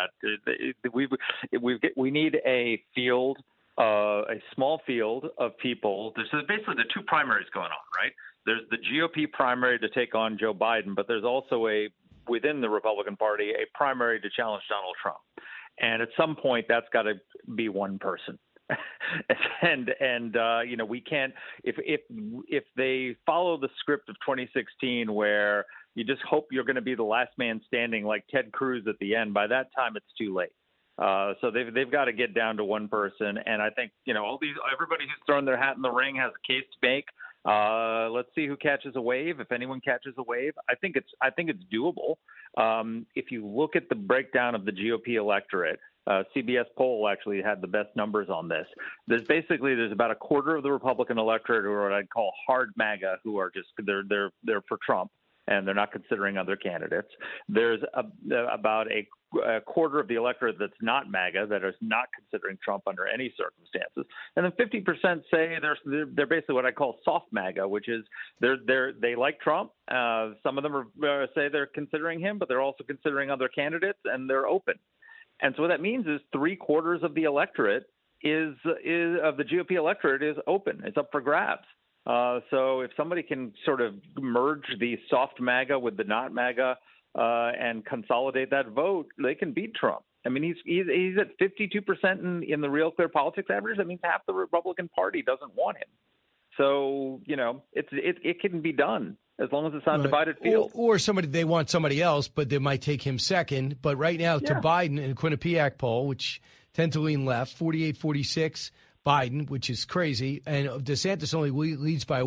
we need a field, a small field of people. There's basically the two primaries going on, right? There's the GOP primary to take on Joe Biden, but there's also within the Republican Party, a primary to challenge Donald Trump. And at some point, that's got to be one person. and we can't, if they follow the script of 2016, where you just hope you're going to be the last man standing like Ted Cruz at the end, by that time, it's too late. So they've got to get down to one person. And I think, everybody who's thrown their hat in the ring has a case to make. Let's see who catches a wave. If anyone catches a wave, I think it's doable. If you look at the breakdown of the GOP electorate, CBS poll actually had the best numbers on this. There's about a quarter of the Republican electorate who are what I'd call hard MAGA, who are just they're for Trump and they're not considering other candidates. There's about a quarter of the electorate that's not MAGA, that is not considering Trump under any circumstances, and then 50% say they're basically what I call soft MAGA, which is they like Trump. Some of them say they're considering him, but they're also considering other candidates, and they're open. And so what that means is 3/4 of the electorate is of the GOP electorate is open. It's up for grabs. So if somebody can sort of merge the soft MAGA with the not MAGA and consolidate that vote, they can beat Trump. I mean, he's at 52% in the Real Clear Politics average. That means half the Republican Party doesn't want him. So, it can be done as long as it's not a divided field. Or they want somebody else, but they might take him second. But right now, to Biden in a Quinnipiac poll, which tend to lean left, 48-46, Biden, which is crazy. And DeSantis only leads by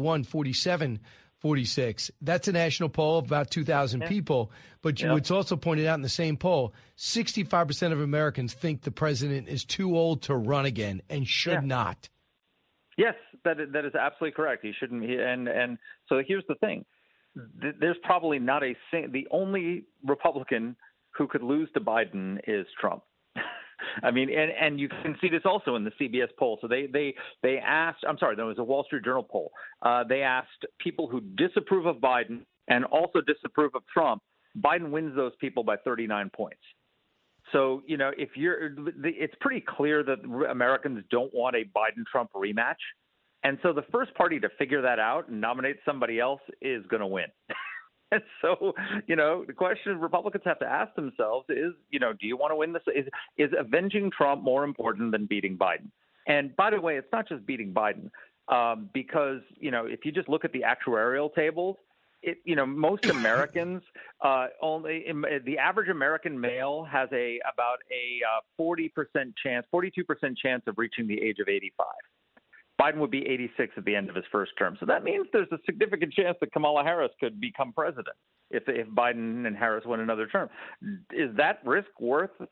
47-46. That's a national poll of about 2,000 people. But it's also pointed out in the same poll, 65% of Americans think the president is too old to run again and should not. Yes, that is absolutely correct. He shouldn't. And so here's the thing. There's probably not the only Republican who could lose to Biden is Trump. I mean, and you can see this also in the CBS poll. So they asked, there was a Wall Street Journal poll. They asked people who disapprove of Biden and also disapprove of Trump. Biden wins those people by 39 points. So, it's pretty clear that Americans don't want a Biden-Trump rematch. And so the first party to figure that out and nominate somebody else is going to win. And so, the question Republicans have to ask themselves is, do you want to win this? Is avenging Trump more important than beating Biden? And by the way, it's not just beating Biden, because, if you just look at the actuarial tables, most Americans the average American male has about a 40% chance, 42% chance of reaching the age of 85. Biden would be 86 at the end of his first term. So that means there's a significant chance that Kamala Harris could become president if Biden and Harris win another term. Is that risk worth it?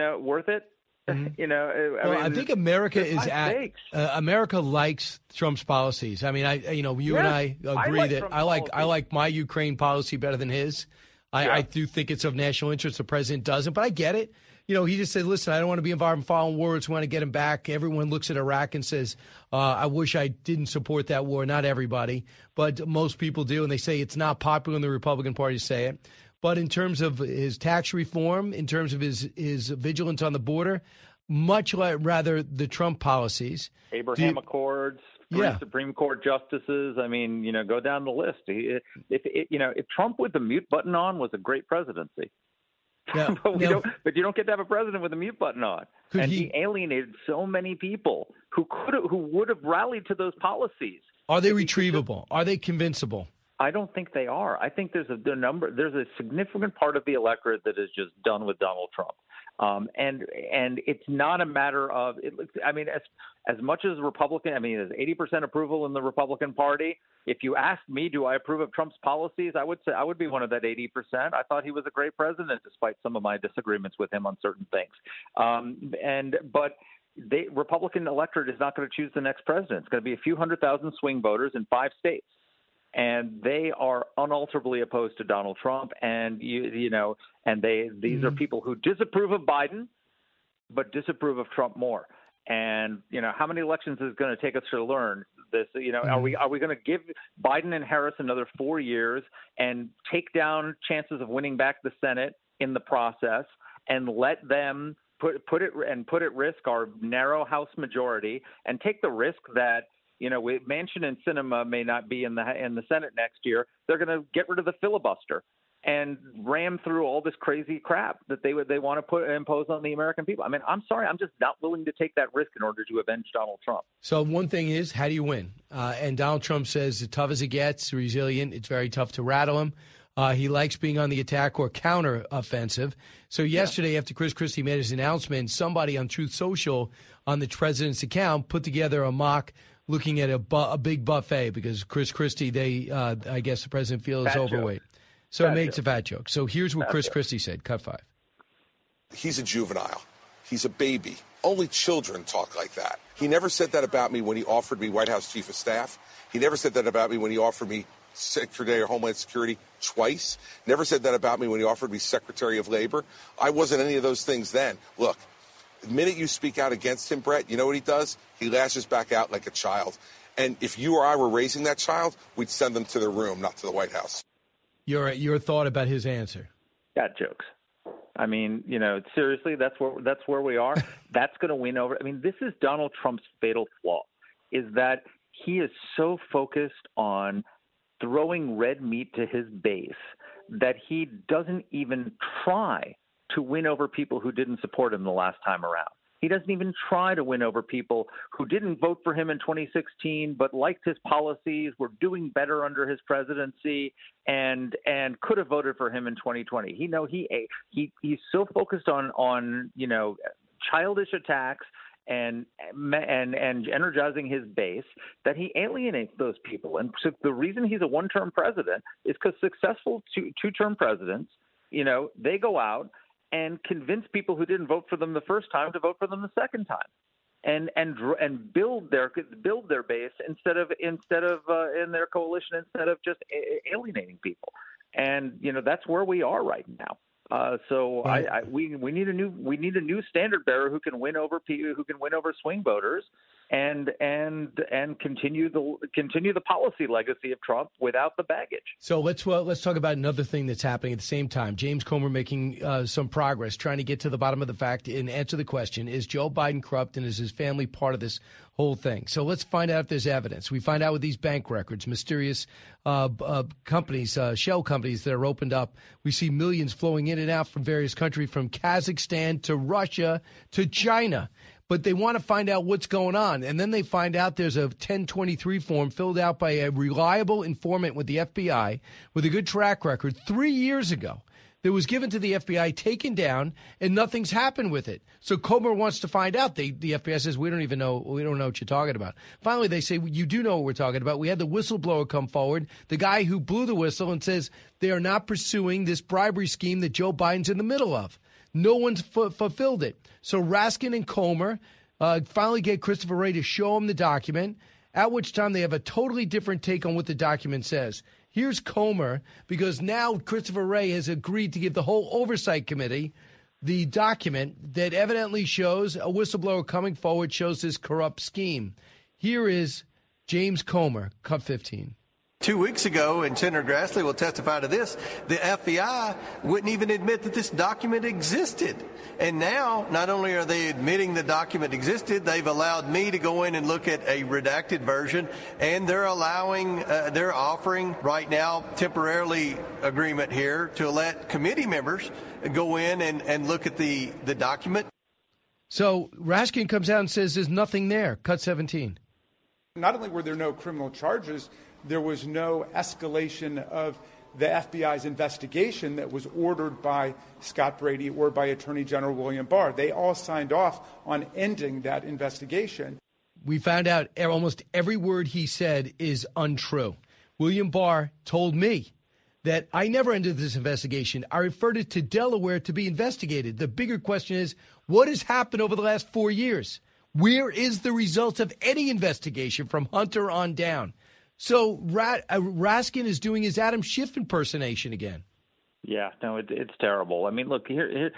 Mm-hmm. I think America America likes Trump's policies. I mean, you and I agree that I like my Ukraine policy better than his. I do think it's of national interest. The president doesn't, but I get it. He just said, listen, I don't want to be involved in foreign wars. We want to get him back. Everyone looks at Iraq and says, I wish I didn't support that war. Not everybody, but most people do. And they say it's not popular in the Republican Party to say it. But in terms of his tax reform, in terms of his vigilance on the border, much rather the Trump policies. Abraham Accords, Supreme Court justices. I mean, go down the list. If Trump with the mute button on was a great presidency. But you don't get to have a president with a mute button on. He alienated so many people who would have rallied to those policies. Are they retrievable? Are they convincible? I don't think they are. I think there's a significant part of the electorate that is just done with Donald Trump. And it's not a matter of as much as there's 80% approval in the Republican Party. If you asked me, do I approve of Trump's policies? I would say I would be one of that 80%. I thought he was a great president, despite some of my disagreements with him on certain things. But the Republican electorate is not going to choose the next president. It's going to be a few 100,000 swing voters in 5 states. And they are unalterably opposed to Donald Trump, and these are people who disapprove of Biden, but disapprove of Trump more. And how many elections is it going to take us to learn this? Are we going to give Biden and Harris another 4 years and take down chances of winning back the Senate in the process, and let them put at risk our narrow House majority, and take the risk that Manchin and Sinema may not be in the Senate next year. They're going to get rid of the filibuster and ram through all this crazy crap that they want to impose on the American people. I mean, I'm sorry, I'm just not willing to take that risk in order to avenge Donald Trump. So one thing is, how do you win? And Donald Trump says, as tough as it gets, resilient, it's very tough to rattle him. He likes being on the attack or counter offensive. So yesterday, after Chris Christie made his announcement, somebody on Truth Social on the president's account put together a mock looking at a big buffet because Chris Christie, I guess the president feels fat overweight. Joke. So fat it makes joke. a fat joke. So here's what Chris Christie said. Cut 5. He's a juvenile. He's a baby. Only children talk like that. He never said that about me when he offered me White House Chief of Staff. He never said that about me when he offered me Secretary of Homeland Security twice. Never said that about me when he offered me Secretary of Labor. I wasn't any of those things then. Look, the minute you speak out against him, Brett, you know what he does? He lashes back out like a child. And if you or I were raising that child, we'd send them to their room, not to the White House. Your thought about his answer? Fat jokes. I mean, seriously, that's where we are. That's going to win over. I mean, this is Donald Trump's fatal flaw, is that he is so focused on throwing red meat to his base that he doesn't even try to win over people who didn't support him the last time around. He doesn't even try to win over people who didn't vote for him in 2016 but liked his policies, were doing better under his presidency, and could have voted for him in 2020. He's so focused on childish attacks and energizing his base that he alienates those people. And so the reason he's a one-term president is because successful two-term presidents, they go out and convince people who didn't vote for them the first time to vote for them the second time, and build their base instead of in their coalition, instead of just alienating people. And that's where we are right now. We need a new standard bearer who can win over swing voters and continue the policy legacy of Trump without the baggage. So let's talk about another thing that's happening at the same time. James Comer making some progress, trying to get to the bottom of the fact and answer the question: is Joe Biden corrupt, and is his family part of this whole thing? So let's find out if there's evidence. We find out with these bank records, mysterious companies, shell companies that are opened up. We see millions flowing in and out from various countries, from Kazakhstan to Russia to China. But they want to find out what's going on. And then they find out there's a 1023 form filled out by a reliable informant with the FBI with a good track record 3 years ago that was given to the FBI, taken down, and nothing's happened with it. So Comer wants to find out. The FBI says, we don't know what you're talking about. Finally, they say, you do know what we're talking about. We had the whistleblower come forward, the guy who blew the whistle, and says they are not pursuing this bribery scheme that Joe Biden's in the middle of. No one's fulfilled it. So Raskin and Comer finally get Christopher Wray to show him the document, at which time they have a totally different take on what the document says. Here's Comer, because now Christopher Wray has agreed to give the whole oversight committee the document that evidently shows a whistleblower coming forward, shows this corrupt scheme. Here is James Comer, cut 15. 2 weeks ago, and Senator Grassley will testify to this, the FBI wouldn't even admit that this document existed. And now, not only are they admitting the document existed, they've allowed me to go in and look at a redacted version, and they're offering right now temporarily agreement here to let committee members go in and look at the document. So Raskin comes out and says there's nothing there. Cut 17. Not only were there no criminal charges, there was no escalation of the FBI's investigation that was ordered by Scott Brady or by Attorney General William Barr. They all signed off on ending that investigation. We found out almost every word he said is untrue. William Barr told me that I never ended this investigation. I referred it to Delaware to be investigated. The bigger question is, what has happened over the last 4 years? Where is the result of any investigation from Hunter on down? So Raskin is doing his Adam Schiff impersonation again. Yeah, no, it's terrible. I mean, look, it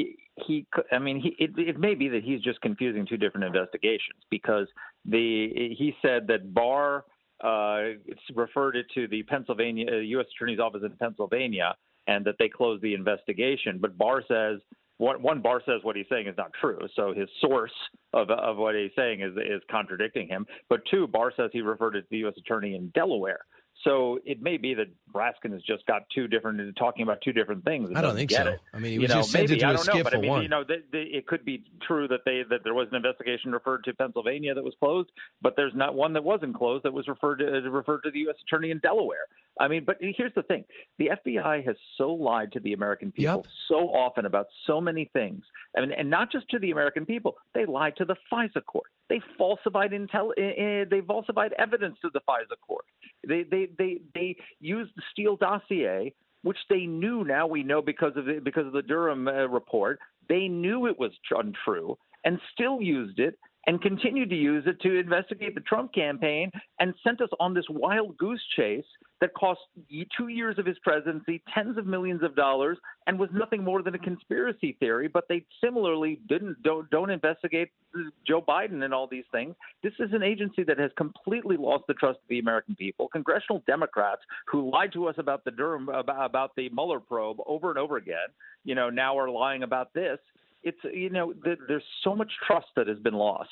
may be that he's just confusing two different investigations, because he said that Barr referred it to the Pennsylvania U.S. Attorney's Office in Pennsylvania, and that they closed the investigation. But Barr says Barr says what he's saying is not true, so his source of what he's saying is contradicting him. But two, Barr says he referred it to the U.S. Attorney in Delaware. So it may be that Raskin has just got talking about two different things. I don't think so. I mean, he was just sent into a skip for one. It could be true that there was an investigation referred to Pennsylvania that was closed, but there's not one that wasn't closed that was referred to the U.S. Attorney in Delaware. I mean, but here's the thing. The FBI has so lied to the American people so often about so many things. I mean, and not just to the American people. They lied to the FISA court. They falsified they falsified evidence to the FISA court. They used the Steele dossier, which they knew, now we know because of the Durham report. They knew it was untrue and still used it and continued to use it to investigate the Trump campaign, and sent us on this wild goose chase that cost 2 years of his presidency, tens of millions of dollars, and was nothing more than a conspiracy theory. But they similarly don't investigate Joe Biden and all these things. This is an agency that has completely lost the trust of the American people. Congressional Democrats who lied to us about the Durham, about the Mueller probe over and over again, now are lying about this. It's there's so much trust that has been lost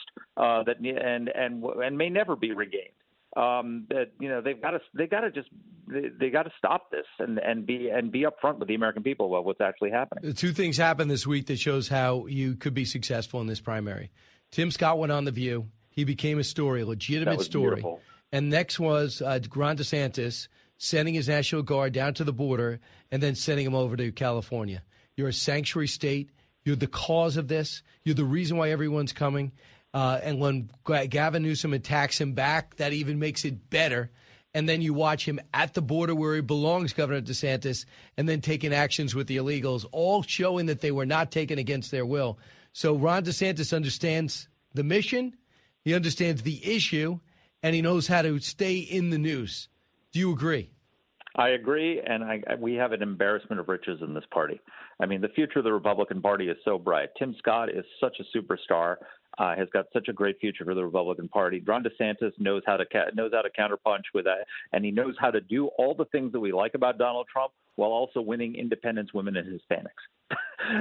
and may never be regained. That they've got to stop this and be upfront with the American people about what's actually happening. Two things happened this week that shows how you could be successful in this primary. Tim Scott went on The View. He became a story, a legitimate story. Beautiful. And next was Ron DeSantis sending his National Guard down to the border and then sending him over to California. You're a sanctuary state. You're the cause of this. You're the reason why everyone's coming. And when Gavin Newsom attacks him back, that even makes it better. And then you watch him at the border where he belongs, Governor DeSantis, and then taking actions with the illegals, all showing that they were not taken against their will. So Ron DeSantis understands the mission, he understands the issue, and he knows how to stay in the news. Do you agree? I agree, and we have an embarrassment of riches in this party. I mean, the future of the Republican Party is so bright. Tim Scott is such a superstar, has got such a great future for the Republican Party. Ron DeSantis knows how to counterpunch with that, and he knows how to do all the things that we like about Donald Trump while also winning independents, women, and Hispanics.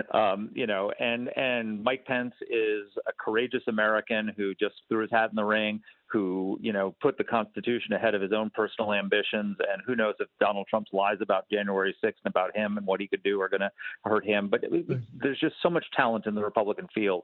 And Mike Pence is a courageous American who just threw his hat in the ring, who, put the Constitution ahead of his own personal ambitions. And who knows if Donald Trump's lies about January 6th and about him and what he could do are going to hurt him. But there's just so much talent in the Republican field.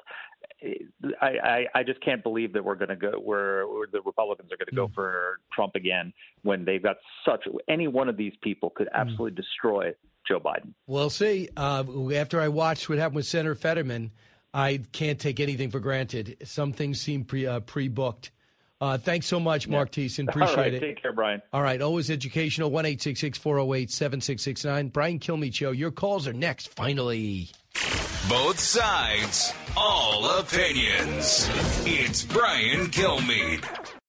I just can't believe that we're going to go where the Republicans are going to go for Trump again when they've got any one of these people could absolutely destroy Joe Biden. Well, see, after I watched what happened with Senator Fetterman, I can't take anything for granted. Some things seem pre-booked. Thanks so much, Mark Thiessen. Appreciate it. Take care, Brian. All right. Always educational. 1-866-408-7669. Brian Kilmeade Show. Your calls are next, finally. Both sides, all opinions. It's Brian Kilmeade.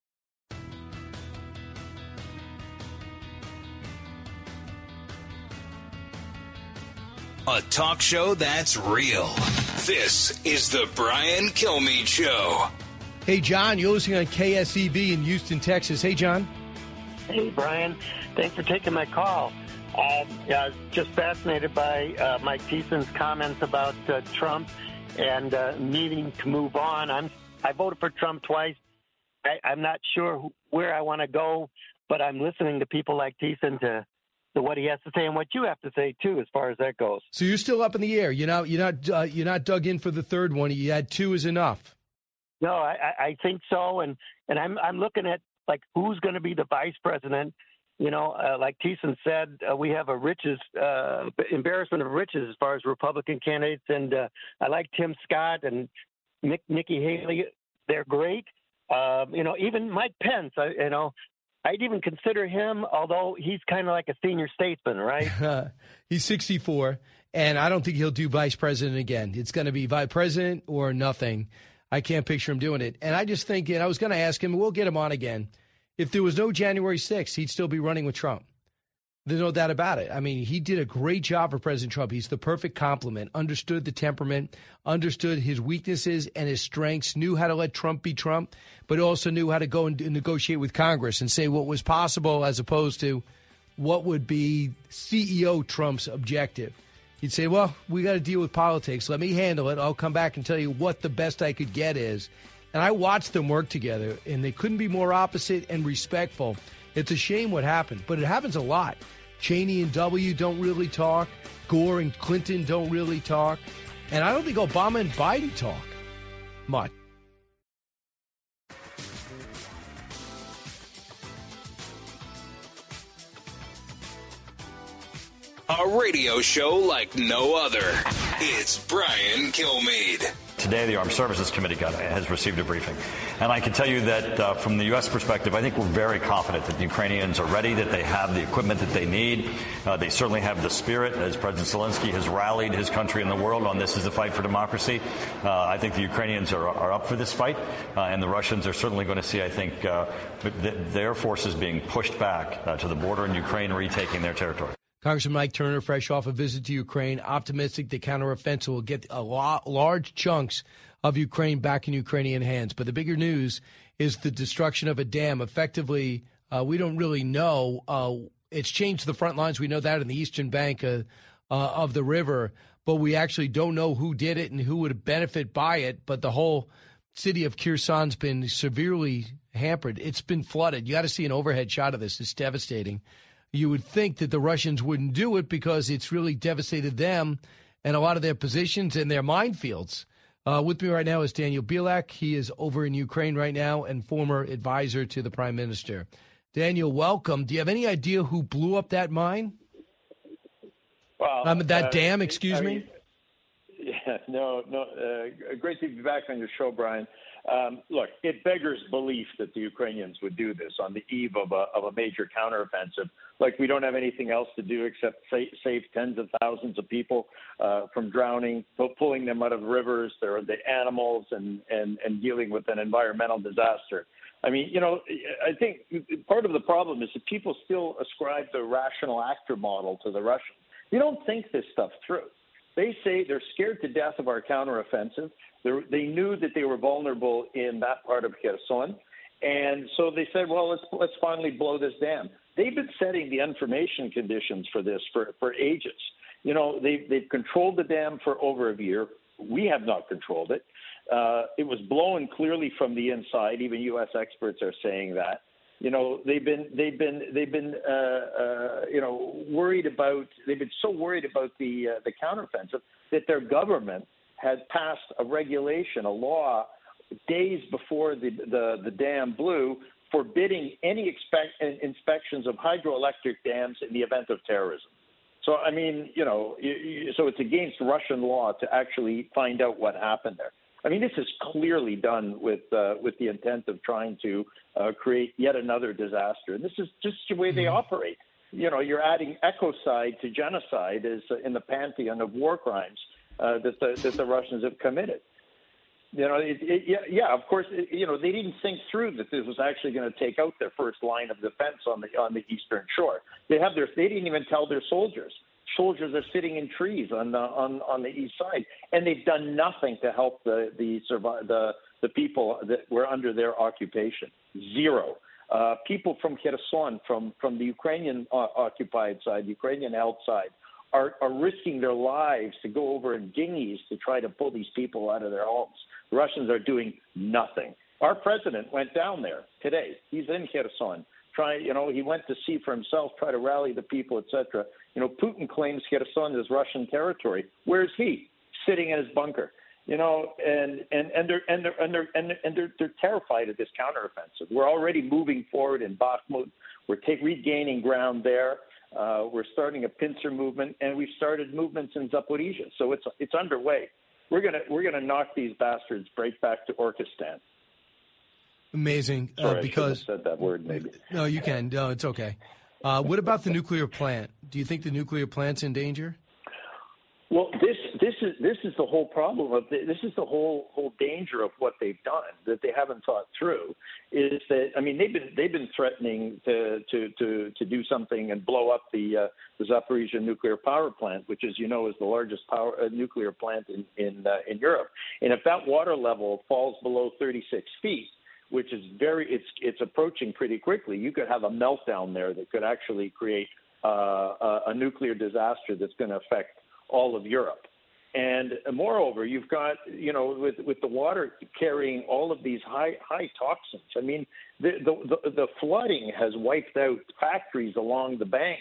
A talk show that's real. This is the Brian Kilmeade Show. Hey, John, you're listening on KSEV in Houston, Texas. Hey, John. Hey, Brian. Thanks for taking my call. I was just fascinated by Mike Thiessen's comments about Trump and needing to move on. I voted for Trump twice. I'm not sure where I want to go, but I'm listening to people like Thiessen to what he has to say and what you have to say too, as far as that goes. So you're still up in the air. You're not dug in for the third one. You had two is enough. No, I think so, and I'm looking at like who's going to be the vice president. Like Thiessen said, we have a embarrassment of riches as far as Republican candidates. And I like Tim Scott and Nikki Haley. They're great. Even Mike Pence, I'd even consider him, although he's kind of like a senior statesman, right? He's 64, and I don't think he'll do vice president again. It's going to be vice president or nothing. I can't picture him doing it. And I just think, and I was going to ask him, we'll get him on again. If there was no January 6th, he'd still be running with Trump. There's no doubt about it. I mean, he did a great job for President Trump. He's the perfect complement, understood the temperament, understood his weaknesses and his strengths, knew how to let Trump be Trump, but also knew how to go and negotiate with Congress and say what was possible as opposed to what would be CEO Trump's objective. He'd say, well, we got to deal with politics. Let me handle it. I'll come back and tell you what the best I could get is. And I watched them work together, and they couldn't be more opposite and respectful. It's a shame what happened, but it happens a lot. Cheney and W don't really talk. Gore and Clinton don't really talk. And I don't think Obama and Biden talk much. A radio show like no other. It's Brian Kilmeade. Today, the Armed Services Committee has received a briefing. And I can tell you that from the U.S. perspective, I think we're very confident that the Ukrainians are ready, that they have the equipment that they need. They certainly have the spirit, as President Zelensky has rallied his country and the world on this is the fight for democracy. I think the Ukrainians are up for this fight, and the Russians are certainly going to see, I think, their forces being pushed back to the border in Ukraine, retaking their territory. Congressman Mike Turner, fresh off a visit to Ukraine, optimistic the counteroffensive will get large chunks of Ukraine back in Ukrainian hands. But the bigger news is the destruction of a dam. Effectively, we don't really know. It's changed the front lines. We know that in the eastern bank of the river. But we actually don't know who did it and who would benefit by it. But the whole city of Kherson's been severely hampered. It's been flooded. You got to see an overhead shot of this. It's devastating. You would think that the Russians wouldn't do it because it's really devastated them and a lot of their positions and their minefields. With me right now is Daniel Bilak. He is over in Ukraine right now and former advisor to the prime minister. Daniel, welcome. Do you have any idea who blew up that mine? Well, that dam, excuse me? Yeah, no. Great to be back on your show, Brian. Look, it beggars belief that the Ukrainians would do this on the eve of a major counteroffensive. Like we don't have anything else to do except save tens of thousands of people from drowning, pulling them out of rivers, the animals, and dealing with an environmental disaster. I mean, I think part of the problem is that people still ascribe the rational actor model to the Russians. You don't think this stuff through. They say they're scared to death of our counteroffensive. They knew that they were vulnerable in that part of Kherson, and so they said, well, let's finally blow this dam. They've been setting the information conditions for this for ages. They've controlled the dam for over a year. We have not controlled it. It was blown clearly from the inside. Even U.S. experts are saying that. They've been worried about. They've been so worried about the counteroffensive that their government had passed a regulation, a law, days before the dam blew, forbidding any inspections of hydroelectric dams in the event of terrorism. So, I mean, so it's against Russian law to actually find out what happened there. I mean, this is clearly done with the intent of trying to create yet another disaster. And this is just the way they operate. You're adding ecocide to genocide as in the pantheon of war crimes that the Russians have committed. Of course, they didn't think through that this was actually going to take out their first line of defense on the eastern shore. They didn't even tell their soldiers. Soldiers are sitting in trees on the east side, and they've done nothing to help the people that were under their occupation. Zero. People from Kherson, from the Ukrainian occupied side, Ukrainian held side, are risking their lives to go over in dinghies to try to pull these people out of their homes. The Russians are doing nothing. Our president went down there today. He's in Kherson. He went to see for himself, try to rally the people, etc. Putin claims Kherson is Russian territory. Where's he? Sitting in his bunker. and they're terrified of this counteroffensive. We're already moving forward in Bakhmut. We're regaining ground there. We're starting a pincer movement, and we've started movements in Zaporizhia. So it's underway. We're gonna knock these bastards right back to Orkistan. Amazing. Sorry, Because I said that word maybe. No, you can. No, it's okay. What about the nuclear plant? Do you think the nuclear plant's in danger? Well, this is the whole problem of this is the whole danger of what they've done that they haven't thought through. Is that they've been threatening to do something and blow up the Zaporizhia nuclear power plant, which, as you know, is the largest nuclear plant in Europe. And if that water level falls below 36 feet, which is it's approaching pretty quickly, you could have a meltdown there that could actually create a nuclear disaster that's going to affect all of Europe. And moreover, you've got, with the water carrying all of these high toxins. I mean, the flooding has wiped out factories along the banks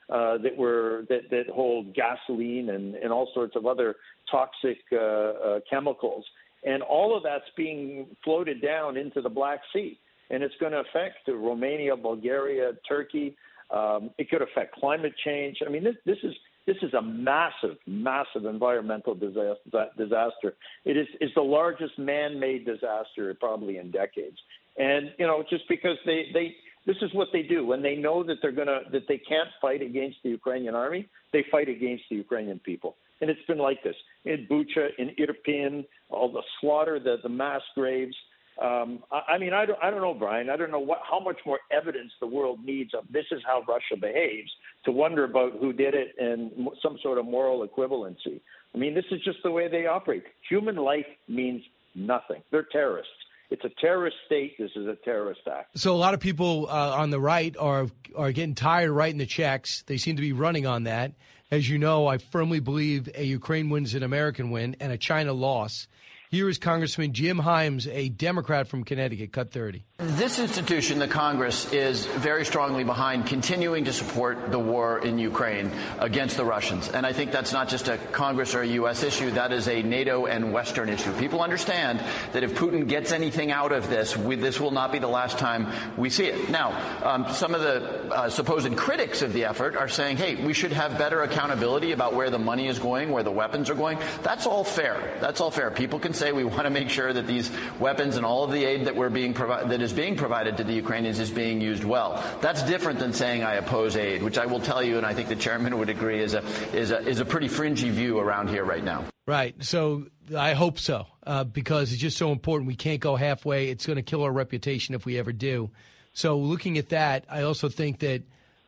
that hold gasoline and all sorts of other toxic chemicals. And all of that's being floated down into the Black Sea. And it's going to affect Romania, Bulgaria, Turkey. It could affect climate change. I mean, this is a massive, massive environmental disaster. It's the largest man-made disaster probably in decades. And just because this is what they do when they know that that they can't fight against the Ukrainian army, they fight against the Ukrainian people. And it's been like this in Bucha, in Irpin, all the slaughter, the mass graves. I don't know, Brian. I don't know how much more evidence the world needs of this is how Russia behaves to wonder about who did it and some sort of moral equivalency. I mean, this is just the way they operate. Human life means nothing. They're terrorists. It's a terrorist state. This is a terrorist act. So a lot of people on the right are getting tired of writing the checks. They seem to be running on that. As you know, I firmly believe a Ukraine win is an American win and a China loss. Here is Congressman Jim Himes, a Democrat from Connecticut, cut 30. This institution, the Congress, is very strongly behind continuing to support the war in Ukraine against the Russians. And I think that's not just a Congress or a U.S. issue. That is a NATO and Western issue. People understand that if Putin gets anything out of this, this will not be the last time we see it. Now, some of the supposed critics of the effort are saying, hey, we should have better accountability about where the money is going, where the weapons are going. That's all fair. That's all fair. People can say we want to make sure that these weapons and all of the aid that is being provided to the Ukrainians is being used well. That's different than saying I oppose aid, which I will tell you, and I think the chairman would agree, is a pretty fringy view around here right now. Right. So I hope so, because it's just so important. We can't go halfway. It's going to kill our reputation if we ever do. So looking at that, I also think that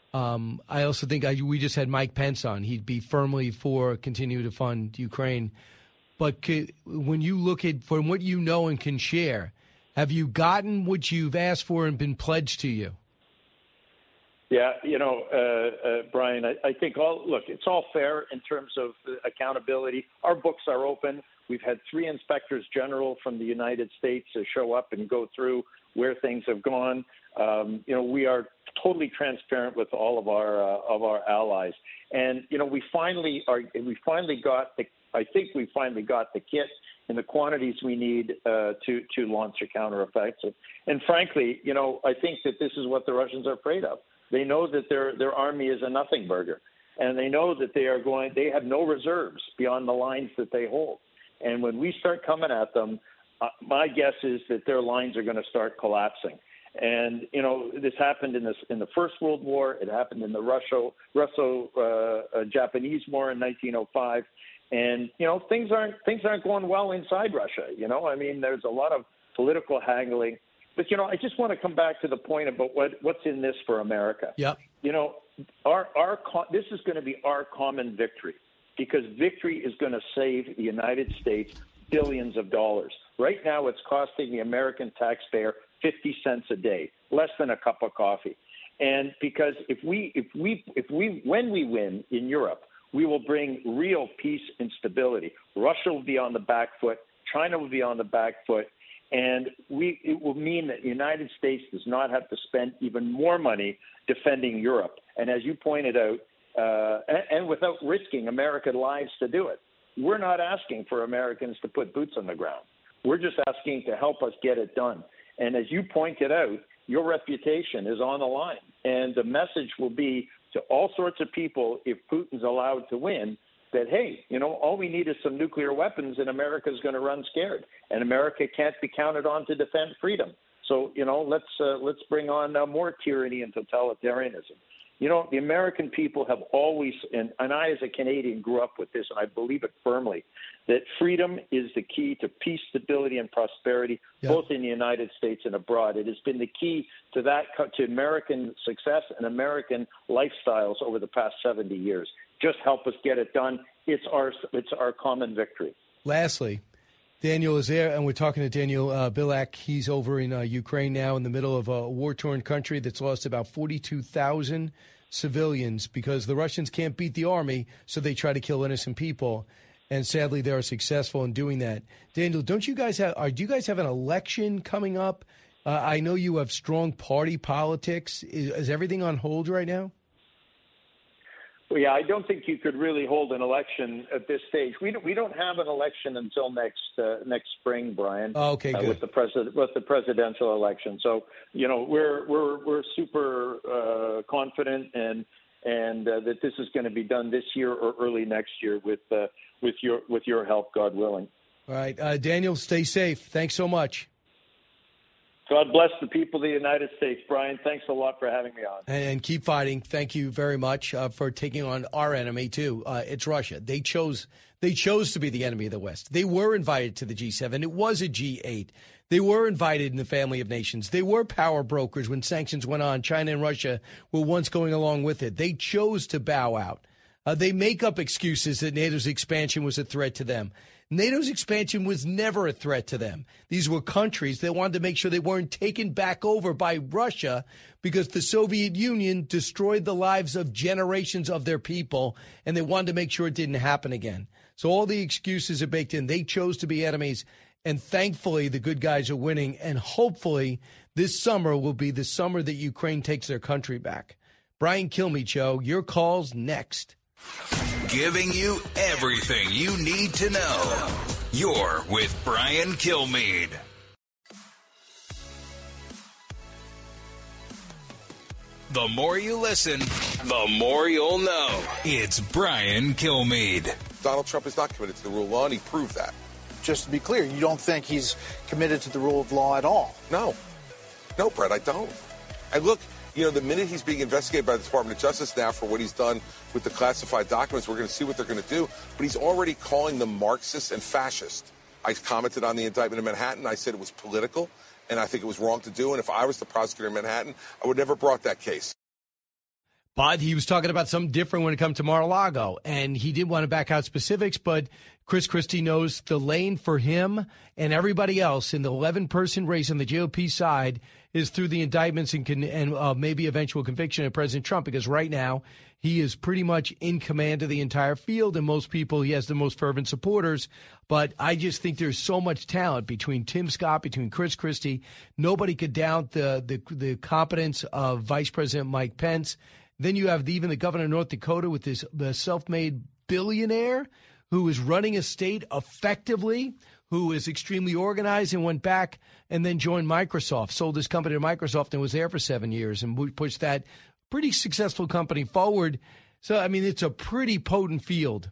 we just had Mike Pence on. He'd be firmly for continue to fund Ukraine. But when you look at from what you know and can share, have you gotten what you've asked for and been pledged to you? Yeah, Brian, I think it's all fair in terms of accountability. Our books are open. We've had 3 inspectors general from the United States to show up and go through where things have gone. We are totally transparent with all of our allies, and we finally got the kit and the quantities we need to launch a counteroffensive. And frankly, I think that this is what the Russians are afraid of. They know that their army is a nothing burger, and they know that they have no reserves beyond the lines that they hold. And when we start coming at them, my guess is that their lines are going to start collapsing. And this happened in the First World War. It happened in the Russo-Japanese War in 1905. And things aren't going well inside Russia. I mean, there's a lot of political haggling. But I just want to come back to the point about what's in this for America. Yeah. This is going to be our common victory, because victory is going to save the United States billions of dollars. Right now, it's costing the American taxpayer 50 cents a day, less than a cup of coffee. And because when we win in Europe, we will bring real peace and stability. Russia will be on the back foot. China will be on the back foot. And it will mean that the United States does not have to spend even more money defending Europe. And as you pointed out, and without risking American lives to do it. we're not asking for Americans to put boots on the ground. We're just asking to help us get it done. And as you pointed out, your reputation is on the line. And the message will be to all sorts of people, if Putin's allowed to win, that, hey, all we need is some nuclear weapons and America's going to run scared. And America can't be counted on to defend freedom. So, let's bring on more tyranny and totalitarianism. The American people have always, and I as a Canadian grew up with this, and I believe it firmly, that freedom is the key to peace, stability, and prosperity, both in the United States and abroad. It has been the key to that, to American success and American lifestyles over the past 70 years. Just help us get it done. It's our common victory. Lastly, Daniel is there, and we're talking to Daniel Bilak. He's over in Ukraine now, in the middle of a war-torn country that's lost about 42,000 civilians because the Russians can't beat the army, so they try to kill innocent people. And sadly, they are successful in doing that. Daniel, do you guys have an election coming up? I know you have strong party politics. Is everything on hold right now? Well, yeah, I don't think you could really hold an election at this stage. We don't have an election until next spring, Brian. Oh, okay, good. With the presidential election. So we're super confident and that this is going to be done this year or early next year with your help, God willing. All right, Daniel, stay safe. Thanks so much. God bless the people of the United States, Brian. Thanks a lot for having me on. And keep fighting. Thank you very much for taking on our enemy, too. It's Russia. They chose to be the enemy of the West. They were invited to the G7. It was a G8. They were invited in the family of nations. They were power brokers when sanctions went on. China and Russia were once going along with it. They chose to bow out. They make up excuses that NATO's expansion was a threat to them. NATO's expansion was never a threat to them. These were countries that wanted to make sure they weren't taken back over by Russia because the Soviet Union destroyed the lives of generations of their people, and they wanted to make sure it didn't happen again. So all the excuses are baked in. They chose to be enemies, and thankfully the good guys are winning, and hopefully this summer will be the summer that Ukraine takes their country back. Brian Kilmeade Show, your calls next. Giving you everything you need to know. You're with Brian Kilmeade. The more you listen, the more you'll know. It's Brian Kilmeade. Donald Trump is not committed to the rule of law, and he proved that. Just to be clear, you don't think he's committed to the rule of law at all? No, Brett, I don't. And look, the minute he's being investigated by the Department of Justice now for what he's done with the classified documents, we're going to see what they're going to do. But he's already calling them Marxist and fascist. I commented on the indictment in Manhattan. I said it was political, and I think it was wrong to do. And if I was the prosecutor in Manhattan, I would never have brought that case. But he was talking about something different when it comes to Mar-a-Lago, and he didn't want to back out specifics, but Chris Christie knows the lane for him and everybody else in the 11-person race on the GOP side is through the indictments and maybe eventual conviction of President Trump, because right now he is pretty much in command of the entire field, and most people, he has the most fervent supporters. But I just think there's so much talent between Tim Scott, between Chris Christie. Nobody could doubt the competence of Vice President Mike Pence. Then you have even the governor of North Dakota with the self-made billionaire who is running a state effectively, who is extremely organized and went back and then joined Microsoft, sold his company to Microsoft and was there for 7 years and pushed that pretty successful company forward. So, I mean, it's a pretty potent field.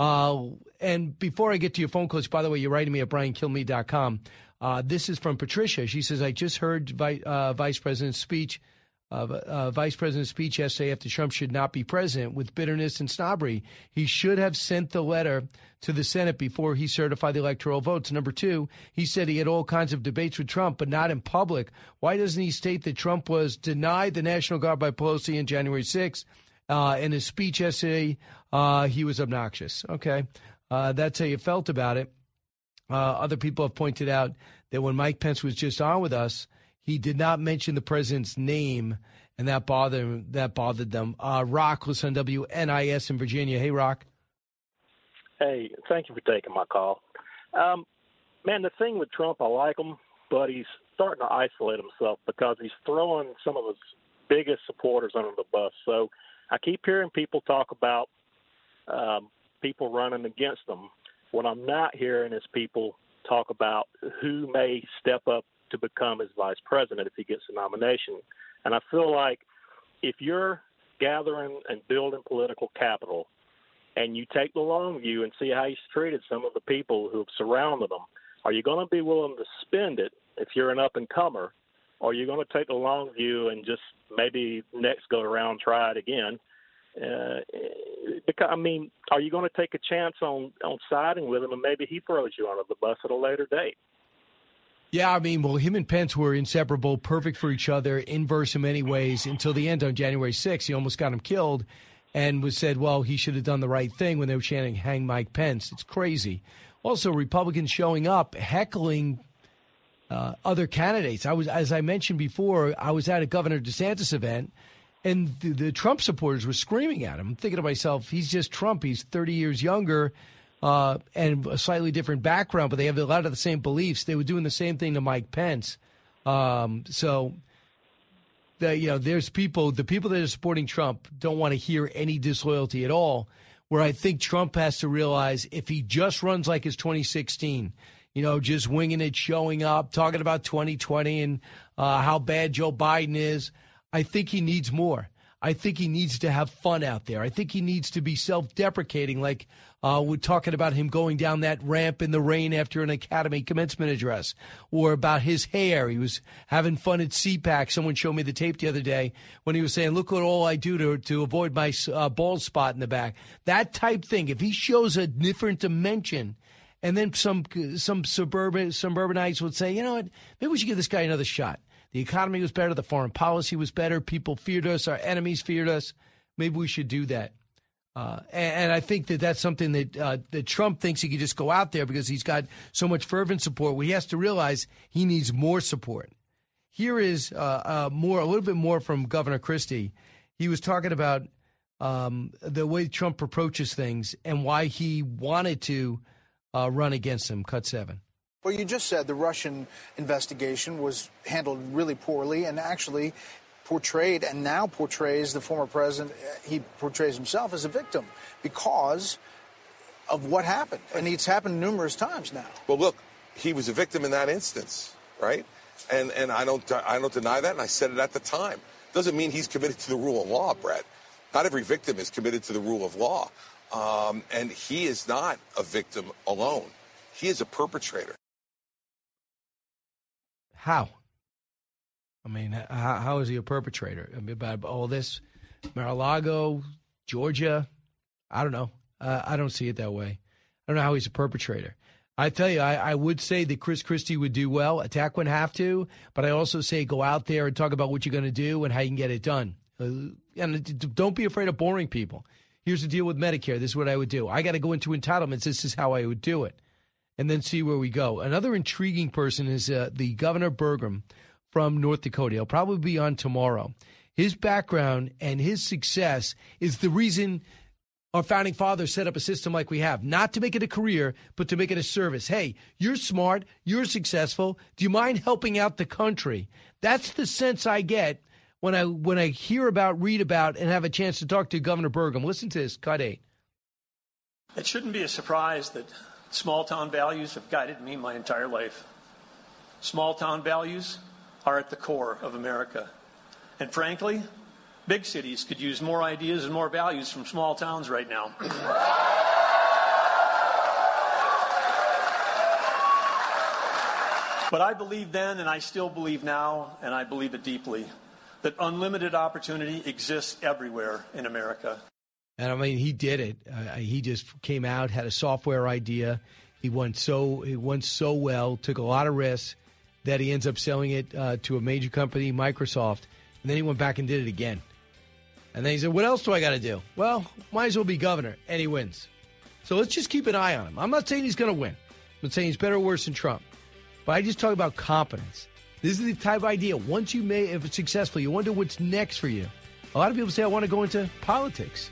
And before I get to your phone calls, by the way, you're writing me at briankilmeade.com. This is from Patricia. She says, I just heard Vice President's speech. Vice President's speech yesterday after Trump should not be president with bitterness and snobbery. He should have sent the letter to the Senate before he certified the electoral votes. Number two, he said he had all kinds of debates with Trump, but not in public. Why doesn't he state that Trump was denied the National Guard by Pelosi on January 6th? In his speech yesterday, he was obnoxious. Okay, that's how you felt about it. Other people have pointed out that when Mike Pence was just on with us, he did not mention the president's name, and that bothered them. Rock was on WNIS in Virginia. Hey, Rock. Hey, thank you for taking my call. Man, the thing with Trump, I like him, but he's starting to isolate himself because he's throwing some of his biggest supporters under the bus. So I keep hearing people talk about people running against them. What I'm not hearing is people talk about who may step up to become his vice president if he gets the nomination. And I feel like if you're gathering and building political capital and you take the long view and see how he's treated some of the people who have surrounded him, are you going to be willing to spend it if you're an up-and-comer, or are you going to take the long view and just maybe next go around try it again? Because, I mean, are you going to take a chance on siding with him and maybe he throws you under the bus at a later date? Yeah, I mean, well, him and Pence were inseparable, perfect for each other, inverse in many ways, until the end on January 6th. He almost got him killed and was said, well, he should have done the right thing when they were chanting, hang Mike Pence. It's crazy. Also, Republicans showing up, heckling other candidates. As I mentioned before, I was at a Governor DeSantis event, and the Trump supporters were screaming at him. I'm thinking to myself, he's just Trump. He's 30 years younger and a slightly different background, but they have a lot of the same beliefs. They were doing the same thing to Mike Pence. There's people, the people that are supporting Trump don't want to hear any disloyalty at all, where I think Trump has to realize if he just runs like his 2016, just winging it, showing up, talking about 2020 and how bad Joe Biden is, I think he needs more. I think he needs to have fun out there. I think he needs to be self-deprecating, like we're talking about him going down that ramp in the rain after an academy commencement address, or about his hair. He was having fun at CPAC. Someone showed me the tape the other day when he was saying, look what all I do to avoid my bald spot in the back. That type thing. If he shows a different dimension, and then some suburbanites would say, you know what, maybe we should give this guy another shot. The economy was better. The foreign policy was better. People feared us. Our enemies feared us. Maybe we should do that. And I think that's something that Trump thinks he could just go out there because he's got so much fervent support. Well, he has to realize he needs more support. Here is a little bit more from Governor Christie. He was talking about the way Trump approaches things and why he wanted to run against him. Cut 7. Well, you just said the Russian investigation was handled really poorly and actually portrays the former president, he portrays himself as a victim because of what happened. And it's happened numerous times now. Well, look, he was a victim in that instance, right? And I don't deny that, and I said it at the time. Doesn't mean he's committed to the rule of law, Brett. Not every victim is committed to the rule of law. And he is not a victim alone. He is a perpetrator. How? I mean, how is he a perpetrator? I mean, about all this, Mar-a-Lago, Georgia, I don't know. I don't see it that way. I don't know how he's a perpetrator. I tell you, I would say that Chris Christie would do well, attack when have to, but I also say go out there and talk about what you're going to do and how you can get it done. And don't be afraid of boring people. Here's the deal with Medicare. This is what I would do. I got to go into entitlements. This is how I would do it. And then see where we go. Another intriguing person is the Governor Burgum from North Dakota. He'll probably be on tomorrow. His background and his success is the reason our founding fathers set up a system like we have, not to make it a career, but to make it a service. Hey, you're smart, you're successful. Do you mind helping out the country? That's the sense I get when I hear about, read about, and have a chance to talk to Governor Burgum. Listen to this, cut 8. It shouldn't be a surprise that small-town values have guided me my entire life. Small-town values are at the core of America. And frankly, big cities could use more ideas and more values from small towns right now. But I believed then, and I still believe now, and I believe it deeply, that unlimited opportunity exists everywhere in America. And I mean, he did it. He just came out, had a software idea. He went so well, took a lot of risks that he ends up selling it to a major company, Microsoft. And then he went back and did it again. And then he said, what else do I got to do? Well, might as well be governor. And he wins. So let's just keep an eye on him. I'm not saying he's going to win. I'm not saying he's better or worse than Trump. But I just talk about competence. This is the type of idea. Once if it's successful, you wonder what's next for you. A lot of people say, I want to go into politics.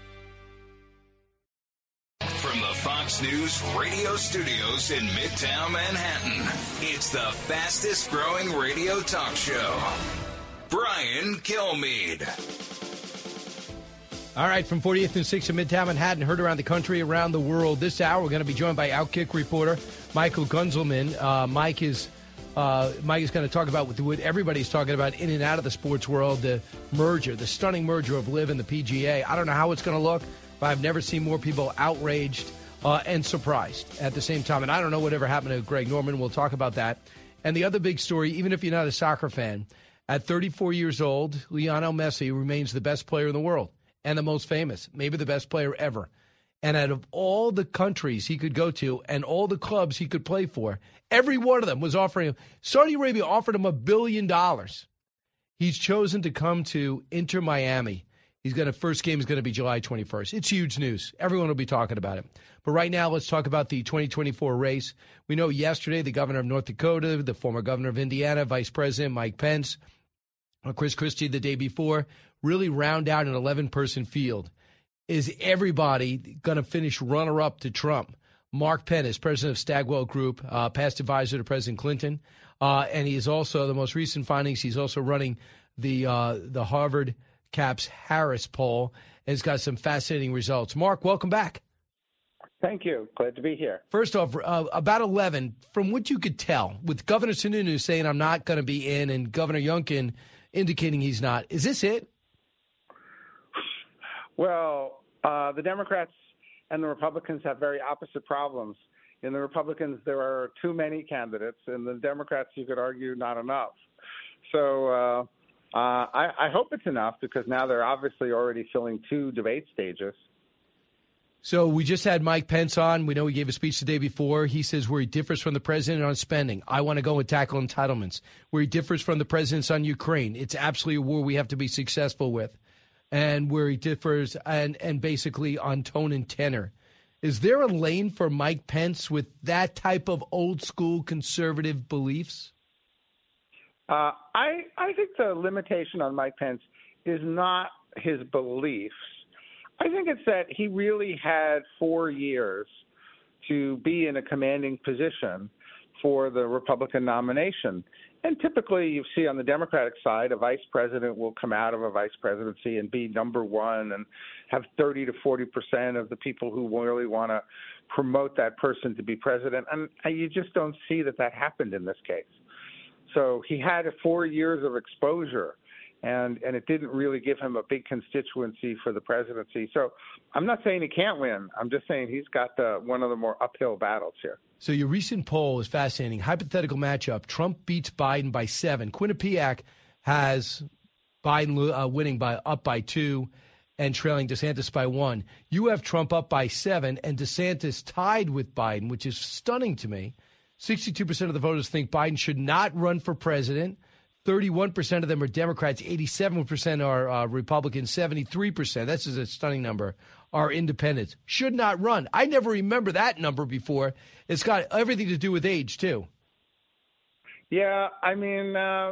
From the Fox News radio studios in Midtown Manhattan, it's the fastest growing radio talk show. Brian Kilmeade. All right, from 48th and 6th in Midtown Manhattan, heard around the country, around the world. This hour, we're going to be joined by Outkick reporter Michael Gunzelman. Mike is going to talk about what everybody's talking about in and out of the sports world, the merger, the stunning merger of LIV and the PGA. I don't know how it's going to look, but I've never seen more people outraged and surprised at the same time. And I don't know whatever happened to Greg Norman. We'll talk about that. And the other big story, even if you're not a soccer fan, at 34 years old, Lionel Messi remains the best player in the world. And the most famous, maybe the best player ever. And out of all the countries he could go to and all the clubs he could play for, every one of them was offering him. Saudi Arabia offered him $1 billion. He's chosen to come to Inter Miami. First game is going to be July 21st. It's huge news. Everyone will be talking about it. But right now, let's talk about the 2024 race. We know yesterday the governor of North Dakota, the former governor of Indiana, Vice President Mike Pence, Chris Christie the day before, really round out an 11-person field. Is everybody going to finish runner-up to Trump? Mark Penn is president of Stagwell Group, past advisor to President Clinton, and he is also, the most recent findings, he's also running the Harvard Caps Harris poll, and has got some fascinating results. Mark, welcome back. Thank you. Glad to be here. First off, about 11, from what you could tell, with Governor Sununu saying I'm not going to be in and Governor Youngkin indicating he's not, is this it? Well, the Democrats and the Republicans have very opposite problems. In the Republicans, there are too many candidates. In the Democrats, you could argue not enough. So I hope it's enough, because now they're obviously already filling 2 debate stages. So we just had Mike Pence on. We know he gave a speech the day before. He says where he differs from the president on spending. I want to go and tackle entitlements. Where he differs from the president's on Ukraine. It's absolutely a war we have to be successful with. And where he differs and basically on tone and tenor. Is there a lane for Mike Pence with that type of old school conservative beliefs? I think the limitation on Mike Pence is not his beliefs. I think it's that he really had 4 years to be in a commanding position for the Republican nomination. And typically you see on the Democratic side, a vice president will come out of a vice presidency and be number one and have 30 to 40% of the people who really want to promote that person to be president. And you just don't see that happened in this case. So he had 4 years of exposure, and it didn't really give him a big constituency for the presidency. So I'm not saying he can't win. I'm just saying he's got one of the more uphill battles here. So your recent poll is fascinating. Hypothetical matchup. Trump beats Biden by 7. Quinnipiac has Biden winning up by 2 and trailing DeSantis by 1. You have Trump up by 7 and DeSantis tied with Biden, which is stunning to me. 62% of the voters think Biden should not run for president. 31% of them are Democrats. 87% are Republicans. 73%, that's just a stunning number, are independents. Should not run. I never remember that number before. It's got everything to do with age, too. Yeah, I mean,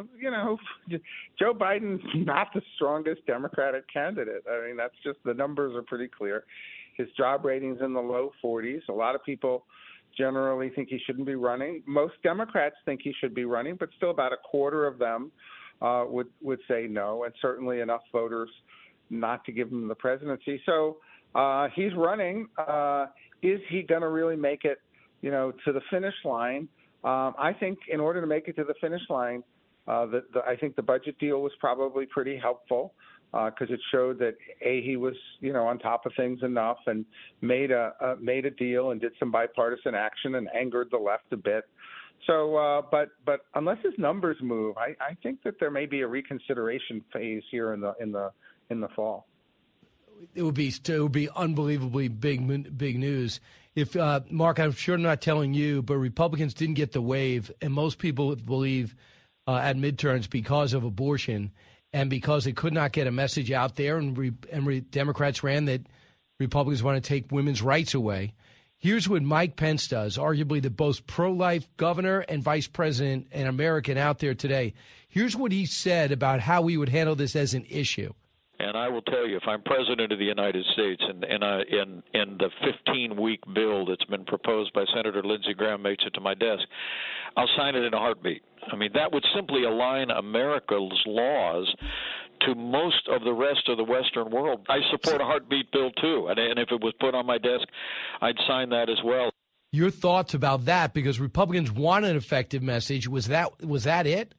Joe Biden's not the strongest Democratic candidate. I mean, that's just, the numbers are pretty clear. His job rating's in the low 40s. A lot of people generally think he shouldn't be running. Most Democrats think he should be running, but still about a quarter of them would say no, and certainly enough voters not to give him the presidency. So he's running. Is he going to really make it, to the finish line? I think in order to make it to the finish line, I think the budget deal was probably pretty helpful, because it showed that he was, on top of things enough and made a deal and did some bipartisan action and angered the left a bit. So, but unless his numbers move, I think that there may be a reconsideration phase here in the fall. It would be unbelievably big news. If Mark, I'm sure I'm not telling you, but Republicans didn't get the wave, and most people believe at midterms because of abortion. And because they could not get a message out there, and Democrats ran that Republicans want to take women's rights away. Here's what Mike Pence does, arguably the most pro-life governor and vice president and American out there today. Here's what he said about how we would handle this as an issue. And I will tell you, if I'm president of the United States and in the 15-week bill that's been proposed by Senator Lindsey Graham makes it to my desk, I'll sign it in a heartbeat. I mean, that would simply align America's laws to most of the rest of the Western world. I support a heartbeat bill, too, and if it was put on my desk, I'd sign that as well. Your thoughts about that, because Republicans want an effective message. Was that it?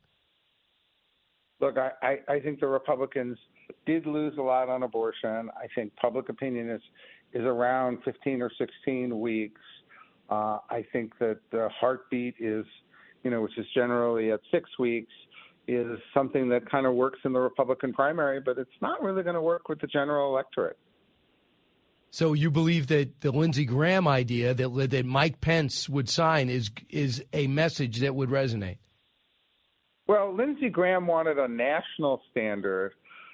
Look, I think the Republicans did lose a lot on abortion. I think public opinion is around 15 or 16 weeks. I think that the heartbeat is, which is generally at 6 weeks, is something that kind of works in the Republican primary, but it's not really going to work with the general electorate. So you believe that the Lindsey Graham idea that Mike Pence would sign is a message that would resonate? Well, Lindsey Graham wanted a national standard.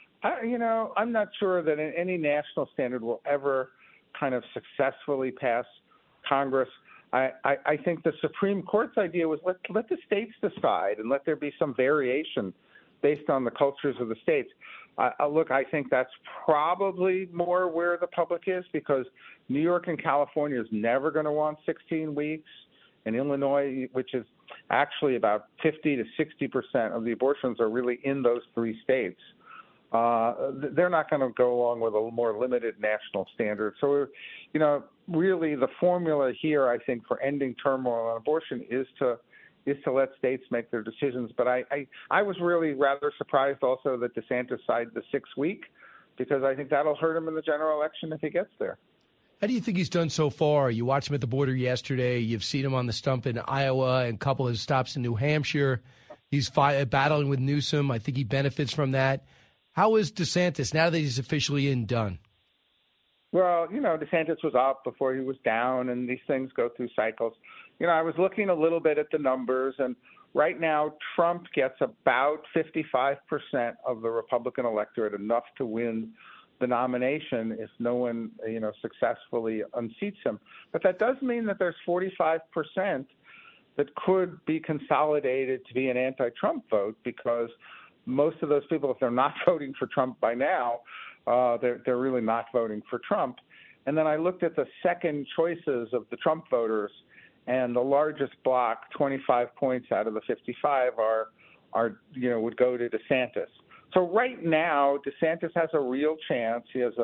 I'm not sure that any national standard will ever kind of successfully pass Congress. I think the Supreme Court's idea was let the states decide and let there be some variation based on the cultures of the states. Look, I think that's probably more where the public is, because New York and California is never going to want 16 weeks, and Illinois, which is actually about 50 to 60% of the abortions are really in those three states. They're not going to go along with a more limited national standard. So, really the formula here, I think, for ending turmoil on abortion is to let states make their decisions. But I was really rather surprised also that DeSantis sided the 6 week, because I think that'll hurt him in the general election if he gets there. How do you think he's done so far? You watched him at the border yesterday. You've seen him on the stump in Iowa and a couple of his stops in New Hampshire. He's battling with Newsom. I think he benefits from that. How is DeSantis now that he's officially done? Well, DeSantis was up before he was down, and these things go through cycles. I was looking a little bit at the numbers, and right now Trump gets about 55% of the Republican electorate, enough to win the nomination if no one, successfully unseats him. But that does mean that there's 45% that could be consolidated to be an anti-Trump vote, because most of those people, if they're not voting for Trump by now, they're really not voting for Trump. And then I looked at the second choices of the Trump voters, and the largest block, 25 points out of the 55, would go to DeSantis. So right now, DeSantis has a real chance.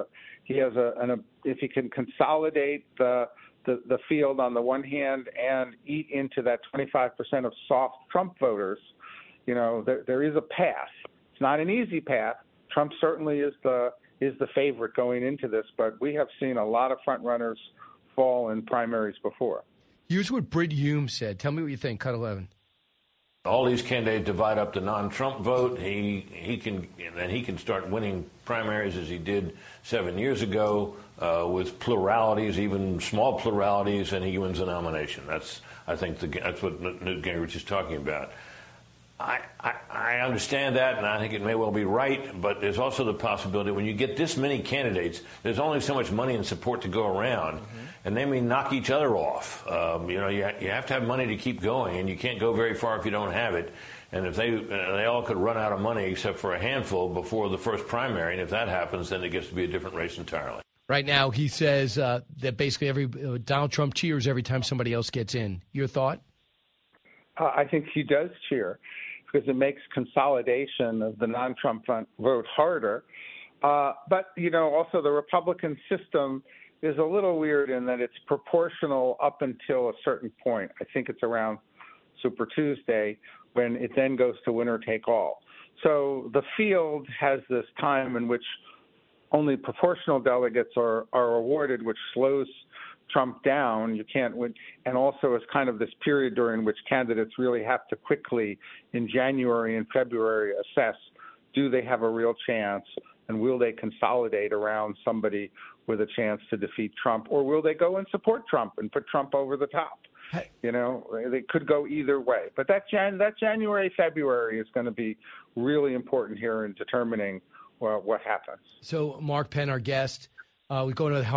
If he can consolidate the field on the one hand and eat into that 25% of soft Trump voters, there is a path. It's not an easy path. Trump certainly is the favorite going into this, but we have seen a lot of front runners fall in primaries before. Here's what Brit Hume said. Tell me what you think, Cut 11. All these candidates divide up the non-Trump vote. He can start winning primaries as he did 7 years ago with pluralities, even small pluralities, and he wins the nomination. That's what Newt Gingrich is talking about. I understand that, and I think it may well be right, but there's also the possibility when you get this many candidates, there's only so much money and support to go around, and they may knock each other off. You have to have money to keep going, and you can't go very far if you don't have it. And if they all could run out of money except for a handful before the first primary, and if that happens, then it gets to be a different race entirely. Right now, he says that basically Donald Trump cheers every time somebody else gets in. Your thought? I think he does cheer, because it makes consolidation of the non-Trump vote harder. But, also the Republican system is a little weird in that it's proportional up until a certain point. I think it's around Super Tuesday when it then goes to winner take all. So the field has this time in which only proportional delegates are awarded, which slows Trump down. You can't win. And also it's kind of this period during which candidates really have to quickly in January and February assess, do they have a real chance, and will they consolidate around somebody with a chance to defeat Trump, or will they go and support Trump and put Trump over the top? They could go either way. But that January, February is going to be really important here in determining what happens. So Mark Penn, our guest, we go to the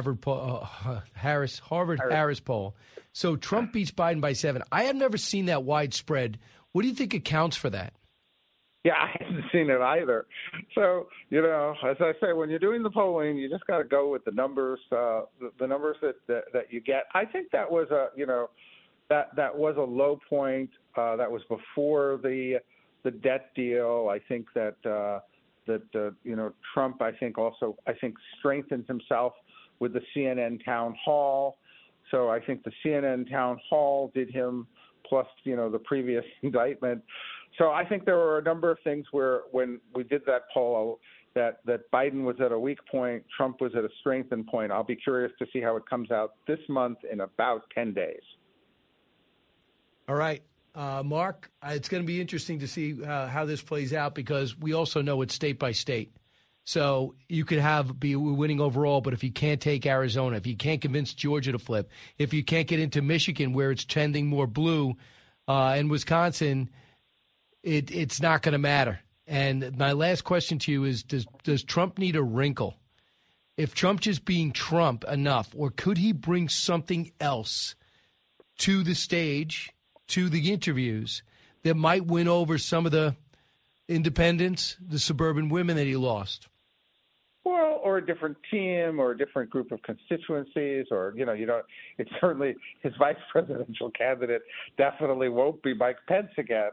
Harris poll. So Trump beats Biden by 7. I have never seen that widespread. What do you think accounts for that? Yeah, I haven't seen it either. So, as I say, when you're doing the polling, you just got to go with the numbers, the numbers that you get. I think that was that was a low point. That was before the debt deal. I think that that Trump, I think strengthens himself with the CNN town hall. So I think the CNN town hall did him, plus the previous indictment. So I think there were a number of things where when we did that poll that Biden was at a weak point, Trump was at a strengthened point. I'll be curious to see how it comes out this month in about 10 days. All right. Mark, it's going to be interesting to see how this plays out because we also know it's state by state. So you could be winning overall, but if you can't take Arizona, if you can't convince Georgia to flip, if you can't get into Michigan where it's trending more blue, and Wisconsin, it's not going to matter. And my last question to you is, does Trump need a wrinkle? If Trump just being Trump enough, or could he bring something else to the stage, to the interviews, that might win over some of the independents, the suburban women that he lost? Well, or a different team or a different group of constituencies, or, it's certainly his vice presidential candidate definitely won't be Mike Pence again.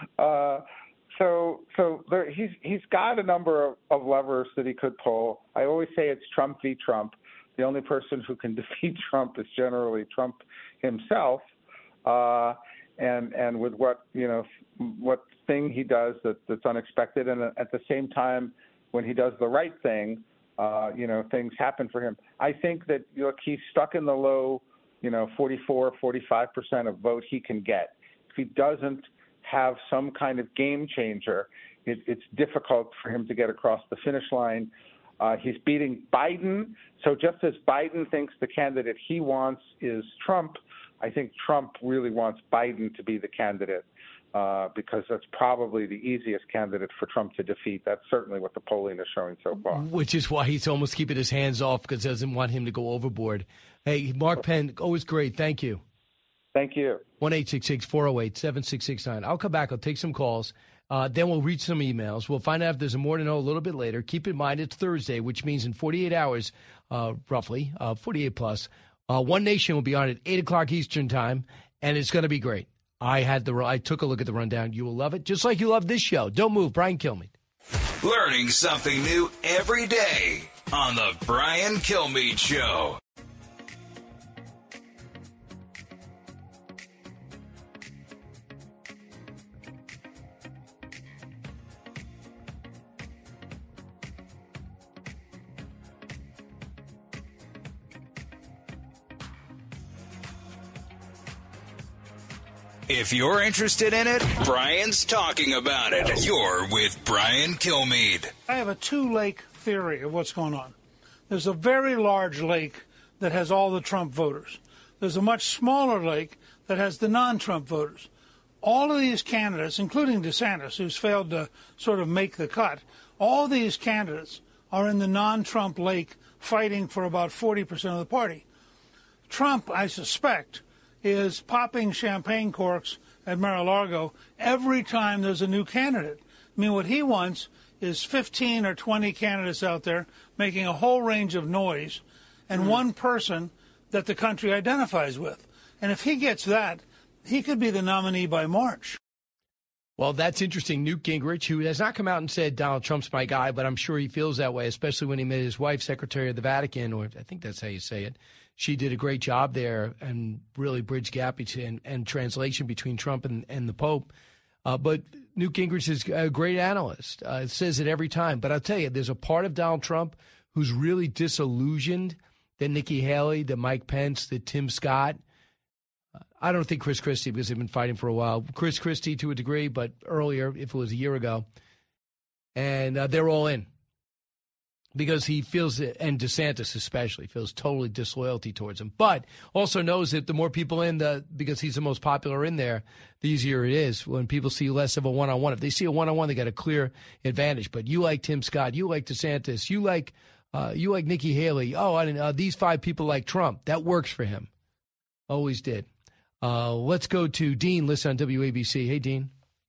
So he's got a number of levers that he could pull. I always say it's Trump v. Trump. The only person who can defeat Trump is generally Trump himself. And with what thing he does that's unexpected, and at the same time, when he does the right thing, things happen for him. I think that he's stuck in the low, 44, 45% of vote he can get. If he doesn't have some kind of game changer, it's difficult for him to get across the finish line. He's beating Biden, so just as Biden thinks the candidate he wants is Trump, I think Trump really wants Biden to be the candidate because that's probably the easiest candidate for Trump to defeat. That's certainly what the polling is showing so far. Which is why he's almost keeping his hands off because he doesn't want him to go overboard. Hey, Mark Penn, always great. Thank you. Thank you. 1-866-408-7669. I'll come back. I'll take some calls. Then we'll read some emails. We'll find out if there's more to know a little bit later. Keep in mind it's Thursday, which means in 48 hours, roughly, 48 plus, One Nation will be on at 8 o'clock Eastern time, and it's going to be great. I took a look at the rundown. You will love it, just like you love this show. Don't move. Brian Kilmeade. Learning something new every day on the Brian Kilmeade Show. If you're interested in it, Brian's talking about it. You're with Brian Kilmeade. I have a two-lake theory of what's going on. There's a very large lake that has all the Trump voters. There's a much smaller lake that has the non-Trump voters. All of these candidates, including DeSantis, who's failed to sort of make the cut, all these candidates are in the non-Trump lake fighting for about 40% of the party. Trump, I suspect, is popping champagne corks at Mar-a-Lago every time there's a new candidate. I mean, what he wants is 15 or 20 candidates out there making a whole range of noise and one person that the country identifies with. And if he gets that, he could be the nominee by March. Well, that's interesting. Newt Gingrich, who has not come out and said Donald Trump's my guy, but I'm sure he feels that way, especially when he made his wife Secretary of the Vatican, or I think that's how you say it. She did a great job there and really bridged gap and translation between Trump and the Pope. But Newt Gingrich is a great analyst. It says it every time. But I'll tell you, there's a part of Donald Trump who's really disillusioned that Nikki Haley, that Mike Pence, that Tim Scott. I don't think Chris Christie, because they've been fighting for a while. Chris Christie to a degree, but earlier, if it was a year ago. And they're all in. Because he feels, and DeSantis especially, feels totally disloyalty towards him. But also knows that the more people in, because he's the most popular in there, the easier it is when people see less of a one-on-one. If they see a one-on-one, they got a clear advantage. But you like Tim Scott, you like DeSantis, you like Nikki Haley. These five people like Trump. That works for him. Always did. Let's go to Dean, listen on WABC. Hey, Dean.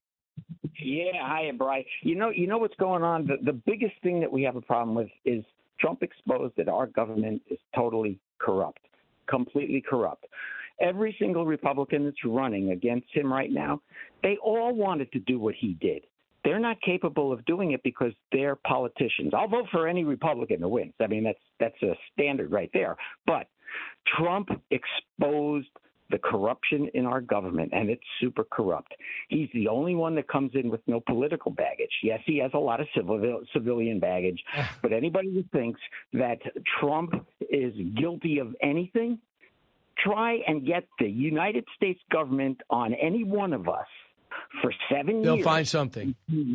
Yeah, hi, Brian. You know what's going on? The biggest thing that we have a problem with is Trump exposed that our government is totally corrupt, completely corrupt. Every single Republican that's running against him right now, they all wanted to do what he did. They're not capable of doing it because they're politicians. I'll vote for any Republican who wins. I mean, that's a standard right there. But Trump exposed the corruption in our government, and it's super corrupt. He's the only one that comes in with no political baggage. Yes, he has a lot of civilian baggage, but anybody who thinks that Trump is guilty of anything, try and get the United States government on any one of us for 7 years. They'll find something.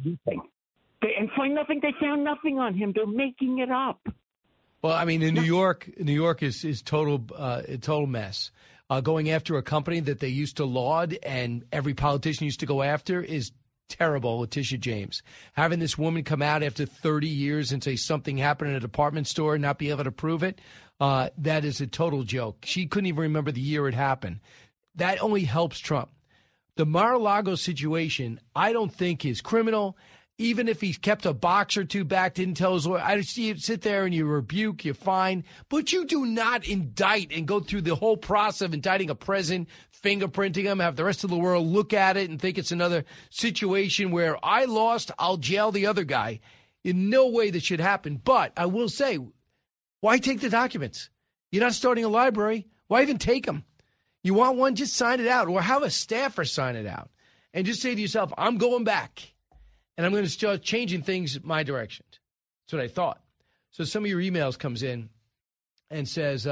And find nothing. They found nothing on him. They're making it up. Well, I mean, in New York is a total mess. Going after a company that they used to laud and every politician used to go after is terrible. Letitia James. Having this woman come out after 30 years and say something happened in a department store and not be able to prove it, that is a total joke. She couldn't even remember the year it happened. That only helps Trump. The Mar-a-Lago situation, I don't think is criminal. Even if he's kept a box or two back, didn't tell his lawyer, I see you sit there and you rebuke, you fine, but you do not indict and go through the whole process of indicting a president, fingerprinting him, have the rest of the world look at it and think it's another situation where I lost, I'll jail the other guy. In no way that should happen. But I will say, why take the documents? You're not starting a library. Why even take them? You want one, just sign it out or have a staffer sign it out and just say to yourself, I'm going back. And I'm going to start changing things my direction. That's what I thought. So some of your emails comes in and says,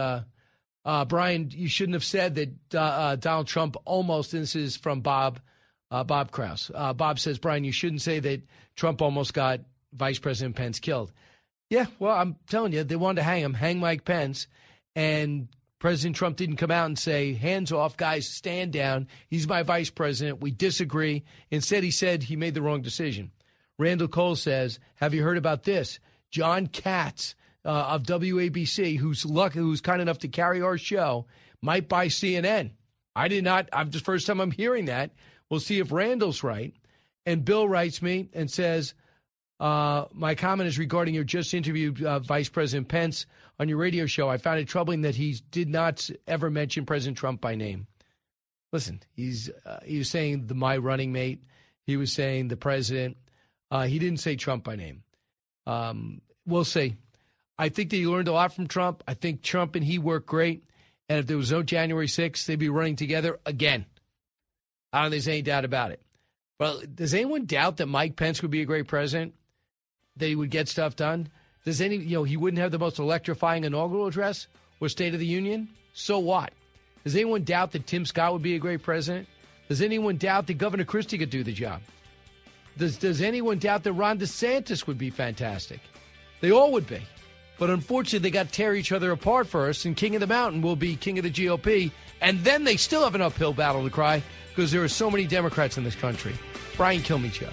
Brian, you shouldn't have said that Donald Trump almost, and this is from Bob Krause. Bob says, Brian, you shouldn't say that Trump almost got Vice President Pence killed. Yeah, well, I'm telling you, they wanted to hang Mike Pence. And President Trump didn't come out and say, hands off, guys, stand down. He's my vice president. We disagree. Instead, he said he made the wrong decision. Randall Cole says, have you heard about this? John Katz of WABC, who's kind enough to carry our show, might buy CNN. I did not. I'm the first time I'm hearing that. We'll see if Randall's right. And Bill writes me and says, my comment is regarding your just interviewed Vice President Pence on your radio show. I found it troubling that he did not ever mention President Trump by name. Listen, he was saying my running mate. He was saying the president. He didn't say Trump by name. We'll see. I think that he learned a lot from Trump. I think Trump and he work great. And if there was no January 6th, they'd be running together again. I don't think there's any doubt about it. Well, does anyone doubt that Mike Pence would be a great president? That he would get stuff done? Does he wouldn't have the most electrifying inaugural address or State of the Union? So what? Does anyone doubt that Tim Scott would be a great president? Does anyone doubt that Governor Christie could do the job? Does anyone doubt that Ron DeSantis would be fantastic? They all would be. But unfortunately, they got to tear each other apart first, and King of the Mountain will be King of the GOP. And then they still have an uphill battle to cry because there are so many Democrats in this country. Brian Kilmeade Show.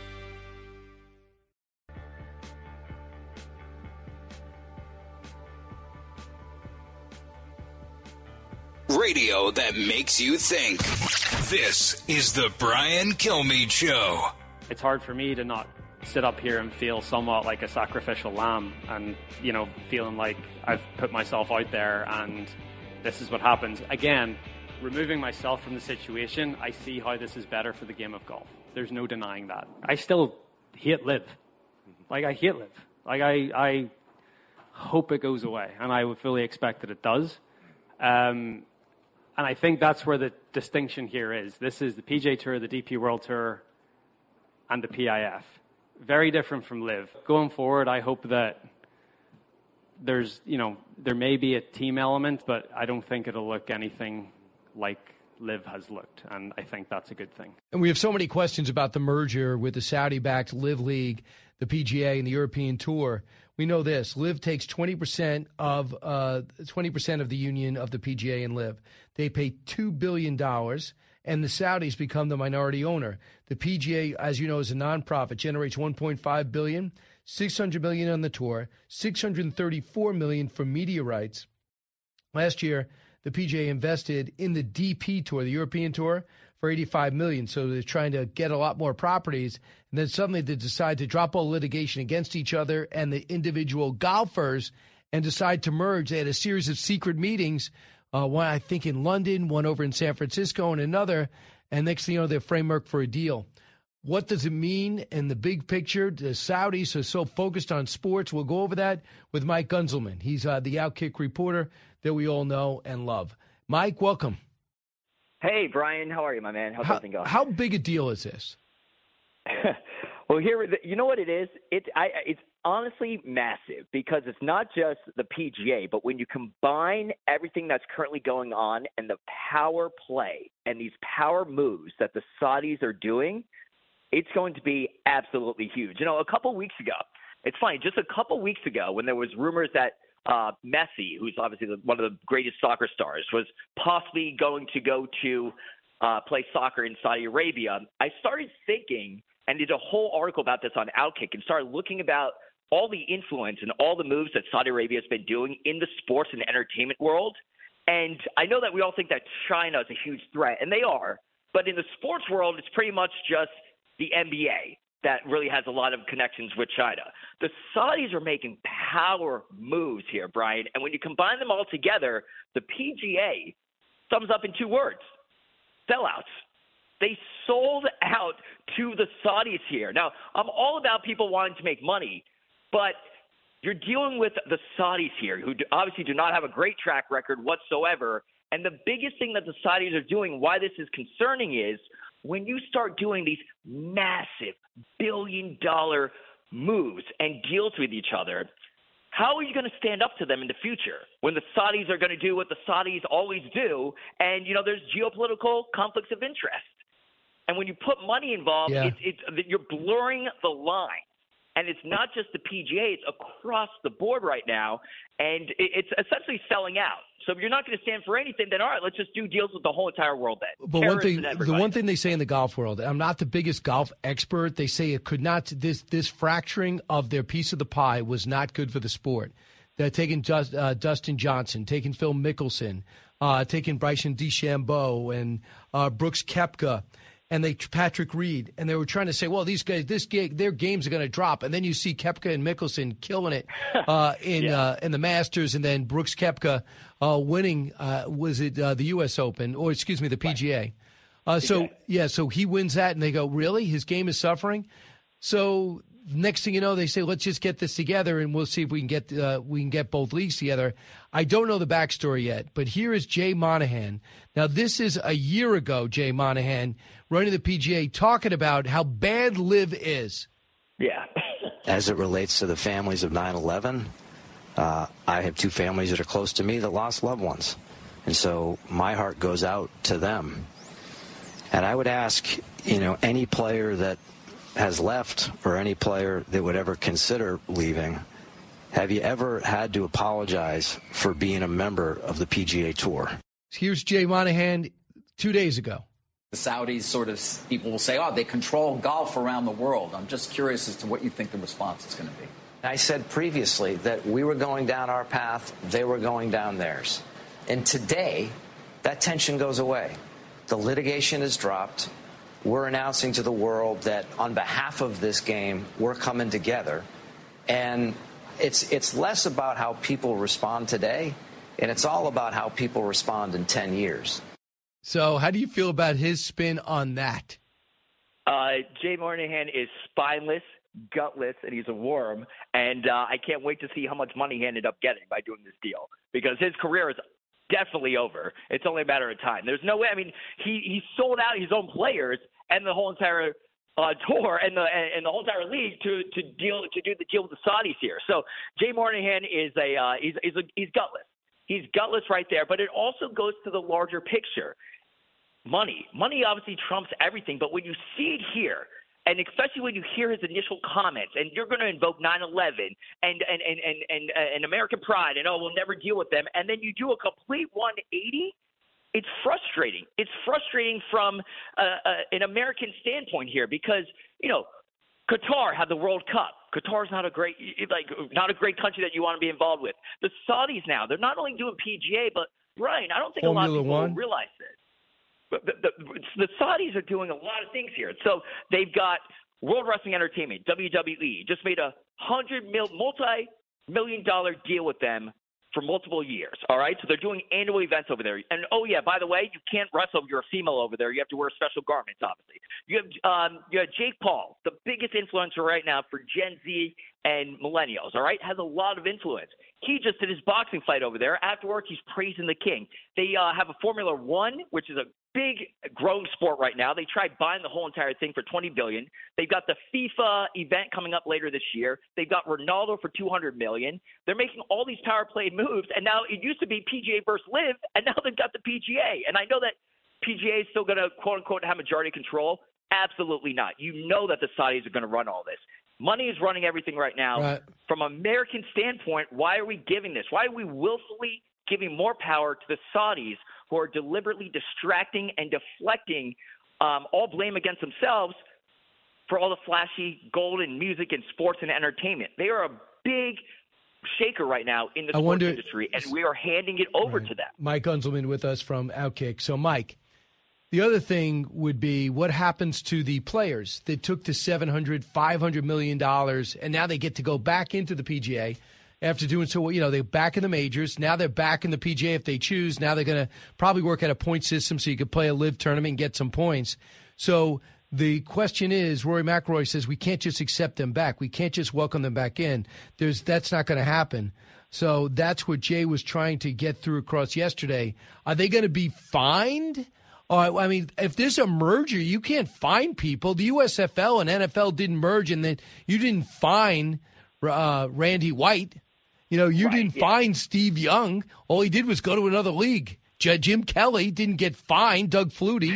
Radio that makes you think. This is the Brian Kilmeade Show. It's hard for me to not sit up here and feel somewhat like a sacrificial lamb and, feeling like I've put myself out there and this is what happens. Again, removing myself from the situation, I see how this is better for the game of golf. There's no denying that. I still hate LIV. I hate LIV. I hope it goes away, and I would fully expect that it does. And I think that's where the distinction here is. This is the PGA Tour, the DP World Tour, and the PIF. Very different from LIV. Going forward, I hope that there's, there may be a team element, but I don't think it'll look anything like LIV has looked, and I think that's a good thing. And we have so many questions about the merger with the Saudi-backed LIV League, the PGA, and the European Tour. We know this: LIV takes 20% of the union of the PGA and LIV. They pay $2 billion, and the Saudis become the minority owner. The PGA, as you know, is a nonprofit, generates $1.5 billion, $600 million on the tour, $634 million for media rights. Last year, the PGA invested in the DP Tour, the European Tour, for $85 million. So they're trying to get a lot more properties. And then suddenly they decide to drop all litigation against each other and the individual golfers and decide to merge. They had a series of secret meetings, one I think in London, one over in San Francisco, and another. And next thing you know, they're framework for a deal. What does it mean in the big picture? The Saudis are so focused on sports. We'll go over that with Mike Gunzelman. He's the Outkick reporter that we all know and love. Mike, welcome. Hey, Brian. How are you, my man? How's everything going? How big a deal is this? Well, you know what it is? It's honestly massive because it's not just the PGA, but when you combine everything that's currently going on and the power play and these power moves that the Saudis are doing, it's going to be absolutely huge. You know, a couple weeks ago, it's funny, just a couple weeks ago when there was rumors that Messi, who's obviously one of the greatest soccer stars, was possibly going to go to play soccer in Saudi Arabia, I started thinking and did a whole article about this on Outkick and started looking about all the influence and all the moves that Saudi Arabia has been doing in the sports and entertainment world. And I know that we all think that China is a huge threat, and they are. But in the sports world, it's pretty much just the NBA that really has a lot of connections with China. The Saudis are making power moves here, Brian. And when you combine them all together, the PGA sums up in two words: sellouts. They sold out to the Saudis here. Now, I'm all about people wanting to make money, but you're dealing with the Saudis here, who obviously do not have a great track record whatsoever. And the biggest thing that the Saudis are doing, why this is concerning, is when you start doing these massive billion-dollar moves and deals with each other, how are you going to stand up to them in the future when the Saudis are going to do what the Saudis always do? And, you know, there's geopolitical conflicts of interest. And when you put money involved, you're blurring the line. And it's not just the PGA, it's across the board right now. And it's essentially selling out. So if you're not going to stand for anything, then all right, let's just do deals with the whole entire world then. But the one thing they say in the golf world, I'm not the biggest golf expert. They say it could not, this fracturing of their piece of the pie was not good for the sport. They're taking Dustin Johnson, taking Phil Mickelson, taking Bryson DeChambeau and Brooks Koepka. And Patrick Reed, and they were trying to say, well, these guys, their games are going to drop. And then you see Koepka and Mickelson killing it in the Masters, and then Brooks Koepka winning. Was it the U.S. Open, or excuse me, the PGA? So he wins that, and they go, really? His game is suffering. So next thing you know, they say, let's just get this together, and we'll see if we can get both leagues together. I don't know the backstory yet, but here is Jay Monahan. Now, this is a year ago, Jay Monahan, running the PGA, talking about how bad LIV is. Yeah. As it relates to the families of 9/11, I have two families that are close to me that lost loved ones. And so my heart goes out to them. And I would ask, any player that has left or any player that would ever consider leaving, have you ever had to apologize for being a member of the PGA Tour? Here's Jay Monahan 2 days ago. The Saudis people will say, they control golf around the world. I'm just curious as to what you think the response is going to be. I said previously that we were going down our path, they were going down theirs. And today, that tension goes away. The litigation is dropped. We're announcing to the world that on behalf of this game, we're coming together. And it's less about how people respond today, and it's all about how people respond in 10 years. So how do you feel about his spin on that? Jay Monahan is spineless, gutless, and he's a worm. And I can't wait to see how much money he ended up getting by doing this deal, because his career is definitely over. It's only a matter of time. There's no way. I mean, he sold out his own players and the whole entire tour and the whole entire league to do the deal with the Saudis here. So Jay Monahan is he's gutless. He's gutless right there. But it also goes to the larger picture. Money obviously trumps everything. But when you see it here, and especially when you hear his initial comments, and you're going to invoke 9/11 and American pride, and we'll never deal with them, and then you do a complete 180. It's frustrating. It's frustrating from an American standpoint here because, Qatar had the World Cup. Qatar's not a great country that you want to be involved with. The Saudis now, they're not only doing PGA, but Brian, I don't think a lot of people realize this. But the Saudis are doing a lot of things here. So they've got World Wrestling Entertainment, WWE, just made a multi-million-dollar deal with them for multiple years, all right? So they're doing annual events over there. And, oh, yeah, by the way, you can't wrestle if you're a female over there. You have to wear special garments, obviously. You have Jake Paul, the biggest influencer right now for Gen Z and millennials, all right, has a lot of influence. He just did his boxing fight over there. Afterwards, he's praising the king. They have a Formula One, which is a big growing sport right now. They tried buying the whole entire thing for $20 billion. They've got the FIFA event coming up later this year. They've got Ronaldo for $200 million. They're making all these power play moves, and now it used to be PGA versus LIV, and now they've got the PGA. And I know that PGA is still going to, quote unquote, have majority control. Absolutely not. You know that the Saudis are going to run all this. Money is running everything right now. Right. From an American standpoint, why are we giving this? Why are we willfully giving more power to the Saudis, who are deliberately distracting and deflecting all blame against themselves for all the flashy gold and music and sports and entertainment? They are a big shaker right now in the sports industry, and we are handing it over to them. Mike Unzelman with us from Outkick. So, Mike, the other thing would be what happens to the players that took the $700, $500 million, and now they get to go back into the PGA after doing so. You know, they're back in the majors. Now they're back in the PGA if they choose. Now they're going to probably work at a point system so you could play a live tournament and get some points. So the question is, Rory McIlroy says we can't just accept them back. We can't just welcome them back in. That's not going to happen. So that's what Jay was trying to get through across yesterday. Are they going to be fined? I mean, if there's a merger, you can't fine people. The USFL and NFL didn't merge, and then you didn't fine Randy White. You know, you didn't fine Steve Young. All he did was go to another league. Jim Kelly didn't get fined. Doug Flutie.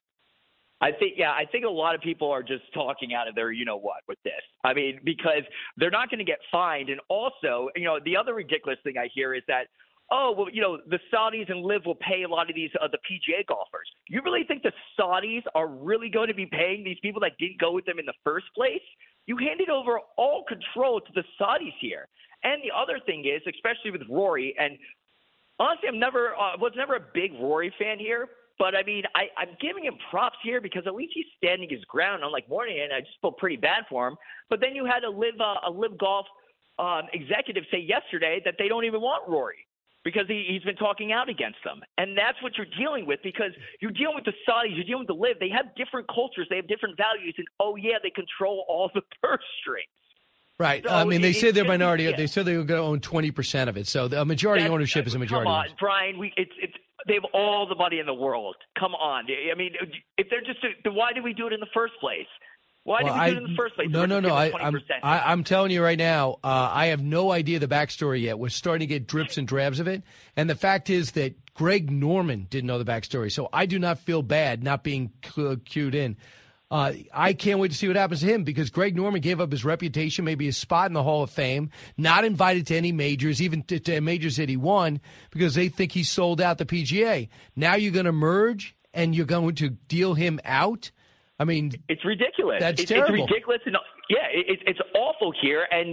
I think a lot of people are just talking out of their you-know-what with this. I mean, because they're not going to get fined. And also, the other ridiculous thing I hear is that, the Saudis and LIV will pay a lot of these the PGA golfers. You really think the Saudis are really going to be paying these people that didn't go with them in the first place? You handed over all control to the Saudis here. And the other thing is, especially with Rory, and honestly, was never a big Rory fan here, but I mean, I'm giving him props here because at least he's standing his ground. Unlike Monahan, I just feel pretty bad for him. But then you had a LIV Golf executive say yesterday that they don't even want Rory, because he's been talking out against them. And that's what you're dealing with, because you're dealing with the Saudis, you're dealing with the LIV. They have different cultures. They have different values. And, they control all the purse strings. Right. So I mean, they say they're minority. They said they were going to own 20% of it. So the majority ownership is a majority. Come on, Brian. They have all the money in the world. Come on. I mean, if they're just – why did we do it in the first place? Why did we do it in the first place? No. I'm telling you right now, I have no idea the backstory yet. We're starting to get drips and drabs of it. And the fact is that Greg Norman didn't know the backstory. So I do not feel bad not being cued in. I can't wait to see what happens to him, because Greg Norman gave up his reputation, maybe his spot in the Hall of Fame, not invited to any majors, even to majors that he won, because they think he sold out the PGA. Now you're going to merge and you're going to deal him out? I mean, it's ridiculous. That's terrible. It's ridiculous. And, it's awful here. And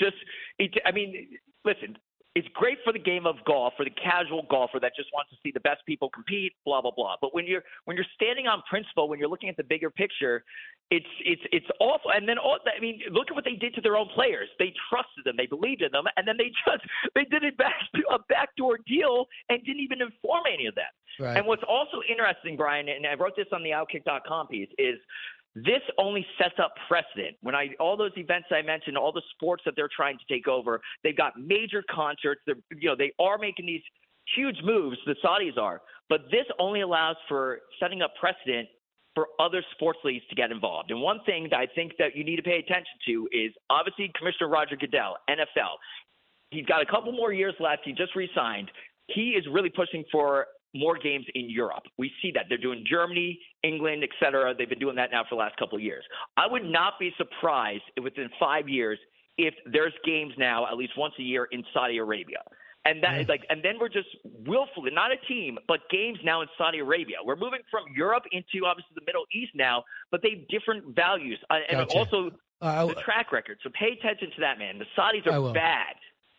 listen, it's great for the game of golf, for the casual golfer that just wants to see the best people compete, blah, blah, blah. But when you're standing on principle, when you're looking at the bigger picture, it's awful. And then, look at what they did to their own players. They trusted them. They believed in them. And then they did a backdoor deal and didn't even inform any of them. Right. And what's also interesting, Brian, and I wrote this on the Outkick.com piece, is this only sets up precedent. All those events I mentioned, all the sports that they're trying to take over, they've got major concerts. They are making these huge moves, the Saudis are, but this only allows for setting up precedent for other sports leagues to get involved. And one thing that I think that you need to pay attention to is obviously Commissioner Roger Goodell, NFL. He's got a couple more years left. He just re-signed. He is really pushing for more games in Europe. We see that. They're doing Germany, England, et cetera. They've been doing that now for the last couple of years. I would not be surprised if within 5 years if there's games now at least once a year in Saudi Arabia. And that is and then we're just willfully, not a team, but games now in Saudi Arabia. We're moving from Europe into obviously the Middle East now, but they have different values and also the track record. So pay attention to that, man. The Saudis are bad.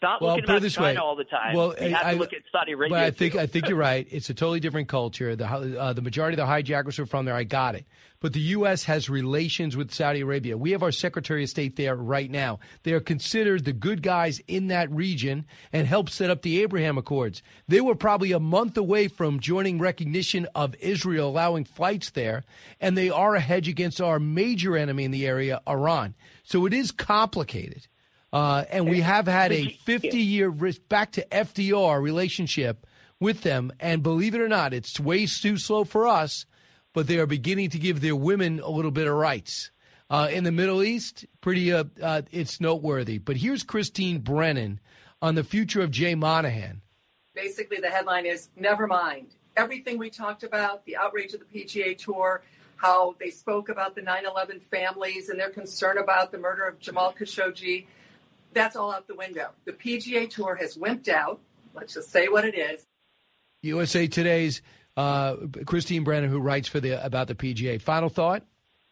Stop looking at China all the time. Well, you have to look at Saudi Arabia. But I think you're right. It's a totally different culture. The majority of the hijackers are from there. I got it. But the U.S. has relations with Saudi Arabia. We have our Secretary of State there right now. They are considered the good guys in that region and helped set up the Abraham Accords. They were probably a month away from joining recognition of Israel allowing flights there, and they are a hedge against our major enemy in the area, Iran. So it is complicated. And we have had a 50-year back to FDR relationship with them. And believe it or not, it's way too slow for us, but they are beginning to give their women a little bit of rights. In the Middle East, it's noteworthy. But here's Christine Brennan on the future of Jay Monahan. Basically, the headline is, never mind. Everything we talked about, the outrage of the PGA Tour, how they spoke about the 9/11 families and their concern about the murder of Jamal Khashoggi, that's all out the window. The PGA Tour has wimped out. Let's just say what it is. USA Today's Christine Brennan, who writes about the PGA. Final thought?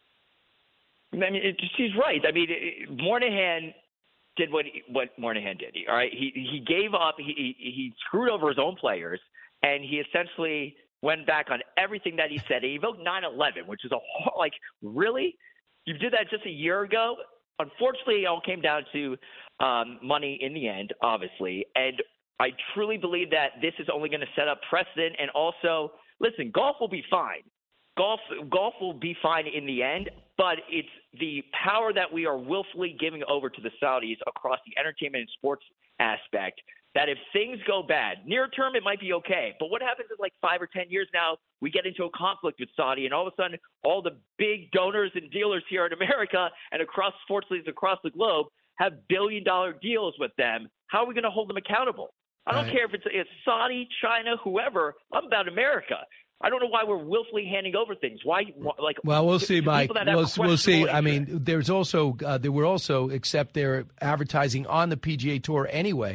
I mean, she's right. I mean, Monahan did what Monahan did. All right, he gave up. He screwed over his own players, and he essentially went back on everything that he said. He evoked 9/11, which is really? You did that just a year ago? Unfortunately, it all came down to money in the end, obviously. And I truly believe that this is only going to set up precedent. And also, listen, golf will be fine. Golf will be fine in the end, but it's the power that we are willfully giving over to the Saudis across the entertainment and sports aspect, that if things go bad, near term it might be okay. But what happens is 5 or 10 years now, we get into a conflict with Saudi, and all of a sudden all the big donors and dealers here in America and across sports leagues across the globe have billion-dollar deals with them. How are we going to hold them accountable? I don't care if it's Saudi, China, whoever. I'm about America. I don't know why we're willfully handing over things. Why? Well, we'll see, Mike. We'll see. I mean, there's also there were also, except they're advertising on the PGA Tour anyway,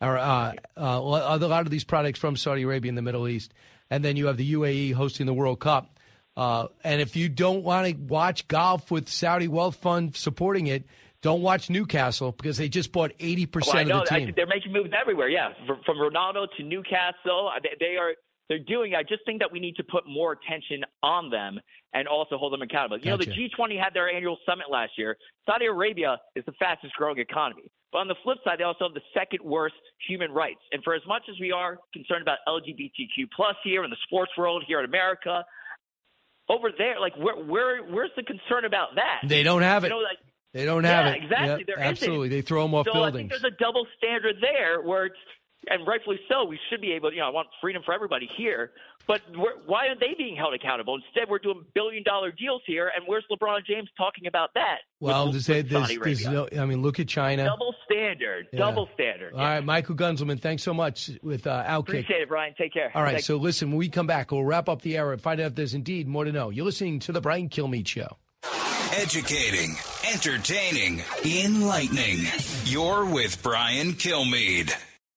a lot of these products from Saudi Arabia in the Middle East, and then you have the UAE hosting the World Cup. And if you don't want to watch golf with Saudi Wealth Fund supporting it, don't watch Newcastle because they just bought 80% of the team. They're making moves everywhere. Yeah, from Ronaldo to Newcastle, They're doing. I just think that we need to put more attention on them and also hold them accountable. You know, the G20 had their annual summit last year. Saudi Arabia is the fastest growing economy. But on the flip side, they also have the second worst human rights. And for as much as we are concerned about LGBTQ+ here in the sports world here in America, over there, where's the concern about that? They don't have it. They don't have it. Exactly. Yep, absolutely. They throw them off buildings. I think there's a double standard there where it's, and rightfully so, we should be able to, I want freedom for everybody here, but why aren't they being held accountable? Instead, we're doing billion-dollar deals here, and where's LeBron James talking about that? Well, look at China. Double standard. Yeah. Double standard. All right, Michael Gunzelman, thanks so much with Outkick. Appreciate it, Brian. Take care. All right, so listen, when we come back, we'll wrap up the hour and find out if there's indeed more to know. You're listening to The Brian Kilmeade Show. Educating, entertaining, enlightening. You're with Brian Kilmeade.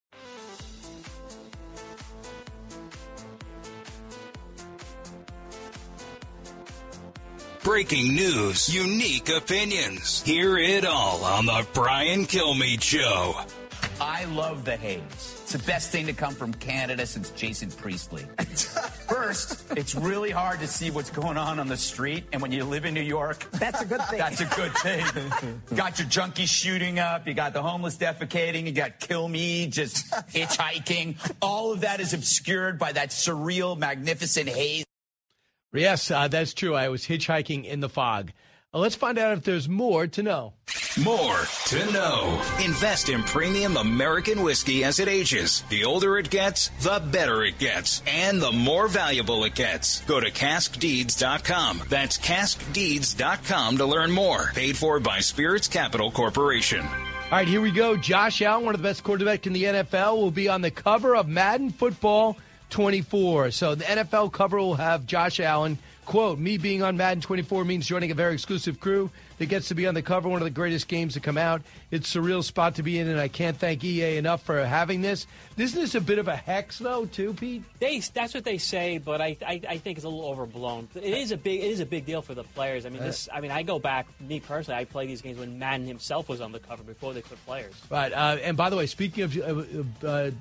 Breaking news, unique opinions. Hear it all on The Brian Kilmeade Show. I love the haze. It's the best thing to come from Canada since Jason Priestley. First, it's really hard to see what's going on the street. And when you live in New York, that's a good thing. That's a good thing. Got your junkies shooting up. You got the homeless defecating. You got Kilmeade just hitchhiking. All of that is obscured by that surreal, magnificent haze. Yes, that's true. I was hitchhiking in the fog. Let's find out if there's more to know. More to know. Invest in premium American whiskey as it ages. The older it gets, the better it gets. And the more valuable it gets. Go to caskdeeds.com. That's caskdeeds.com to learn more. Paid for by Spirits Capital Corporation. All right, here we go. Josh Allen, one of the best quarterbacks in the NFL, will be on the cover of Madden Football 24. So the NFL cover will have Josh Allen. Quote, me being on Madden 24 means joining a very exclusive crew that gets to be on the cover, one of the greatest games to come out. It's a surreal spot to be in, and I can't thank EA enough for having this. Isn't this a bit of a hex, though, too, Pete? That's what they say, but I think it's a little overblown. It is a big deal for the players. I mean, I go back, me personally, I play these games when Madden himself was on the cover before they put players. Right, and by the way, speaking of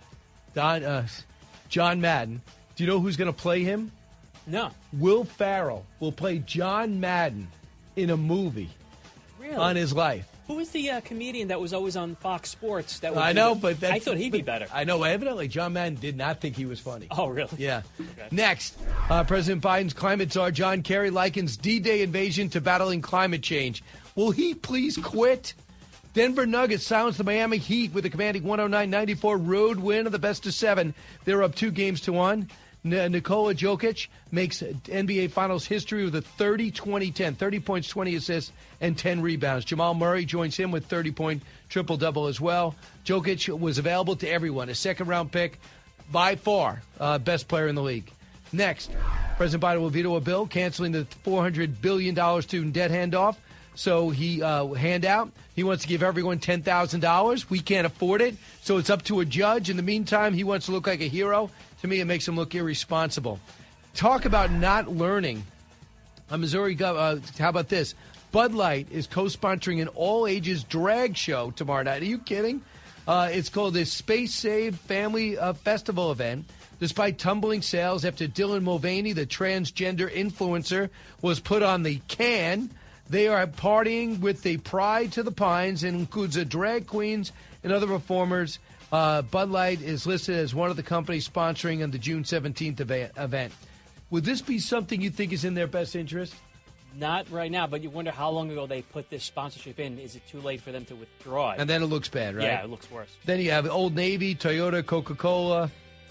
John Madden, do you know who's going to play him? No. Will Ferrell will play John Madden in a movie on his life. Who was the comedian that was always on Fox Sports? That I know, but I thought he'd be better. I know. Evidently, John Madden did not think he was funny. Oh, really? Yeah. Okay. Next, President Biden's climate czar John Kerry likens D-Day invasion to battling climate change. Will he please quit? Denver Nuggets silenced the Miami Heat with a commanding 109-94 road win of the best of 7. They're up 2-1. Nikola Jokic makes NBA Finals history with a 30-20-10, 30 points, 20 assists, and 10 rebounds. Jamal Murray joins him with 30-point triple-double as well. Jokic was available to everyone, a second-round pick, by far best player in the league. Next, President Biden will veto a bill canceling the $400 billion student debt handoff. So he he wants to give everyone $10,000. We can't afford it, so it's up to a judge. In the meantime, he wants to look like a hero. To me, it makes him look irresponsible. Talk about not learning. Missouri, how about this? Bud Light is co-sponsoring an all-ages drag show tomorrow night. Are you kidding? It's called the Space Save Family Festival event. Despite tumbling sales after Dylan Mulvaney, the transgender influencer, was put on the can, they are partying with the Pride to the Pines and includes drag queens and other performers. Bud Light is listed as one of the companies sponsoring on the June 17th event. Would this be something you think is in their best interest? Not right now, but you wonder how long ago they put this sponsorship in. Is it too late for them to withdraw it? And then it looks bad, right? Yeah, it looks worse. Then you have Old Navy, Toyota, Coca-Cola.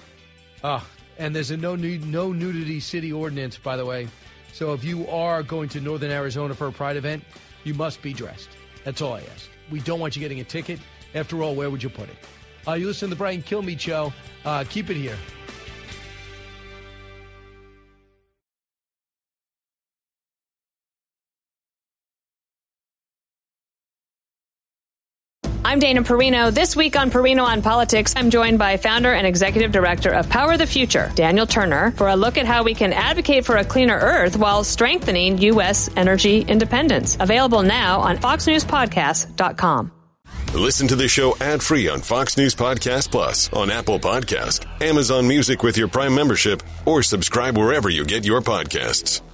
And there's a no nudity city ordinance, by the way. So if you are going to Northern Arizona for a Pride event, you must be dressed. That's all I ask. We don't want you getting a ticket. After all, where would you put it? You listen to the Brian Kilmeade Show. Keep it here. I'm Dana Perino. This week on Perino on Politics, I'm joined by founder and executive director of Power the Future, Daniel Turner, for a look at how we can advocate for a cleaner Earth while strengthening U.S. energy independence. Available now on FoxNewsPodcast.com. Listen to the show ad-free on Fox News Podcast Plus, on Apple Podcast, Amazon Music with your Prime membership, or subscribe wherever you get your podcasts.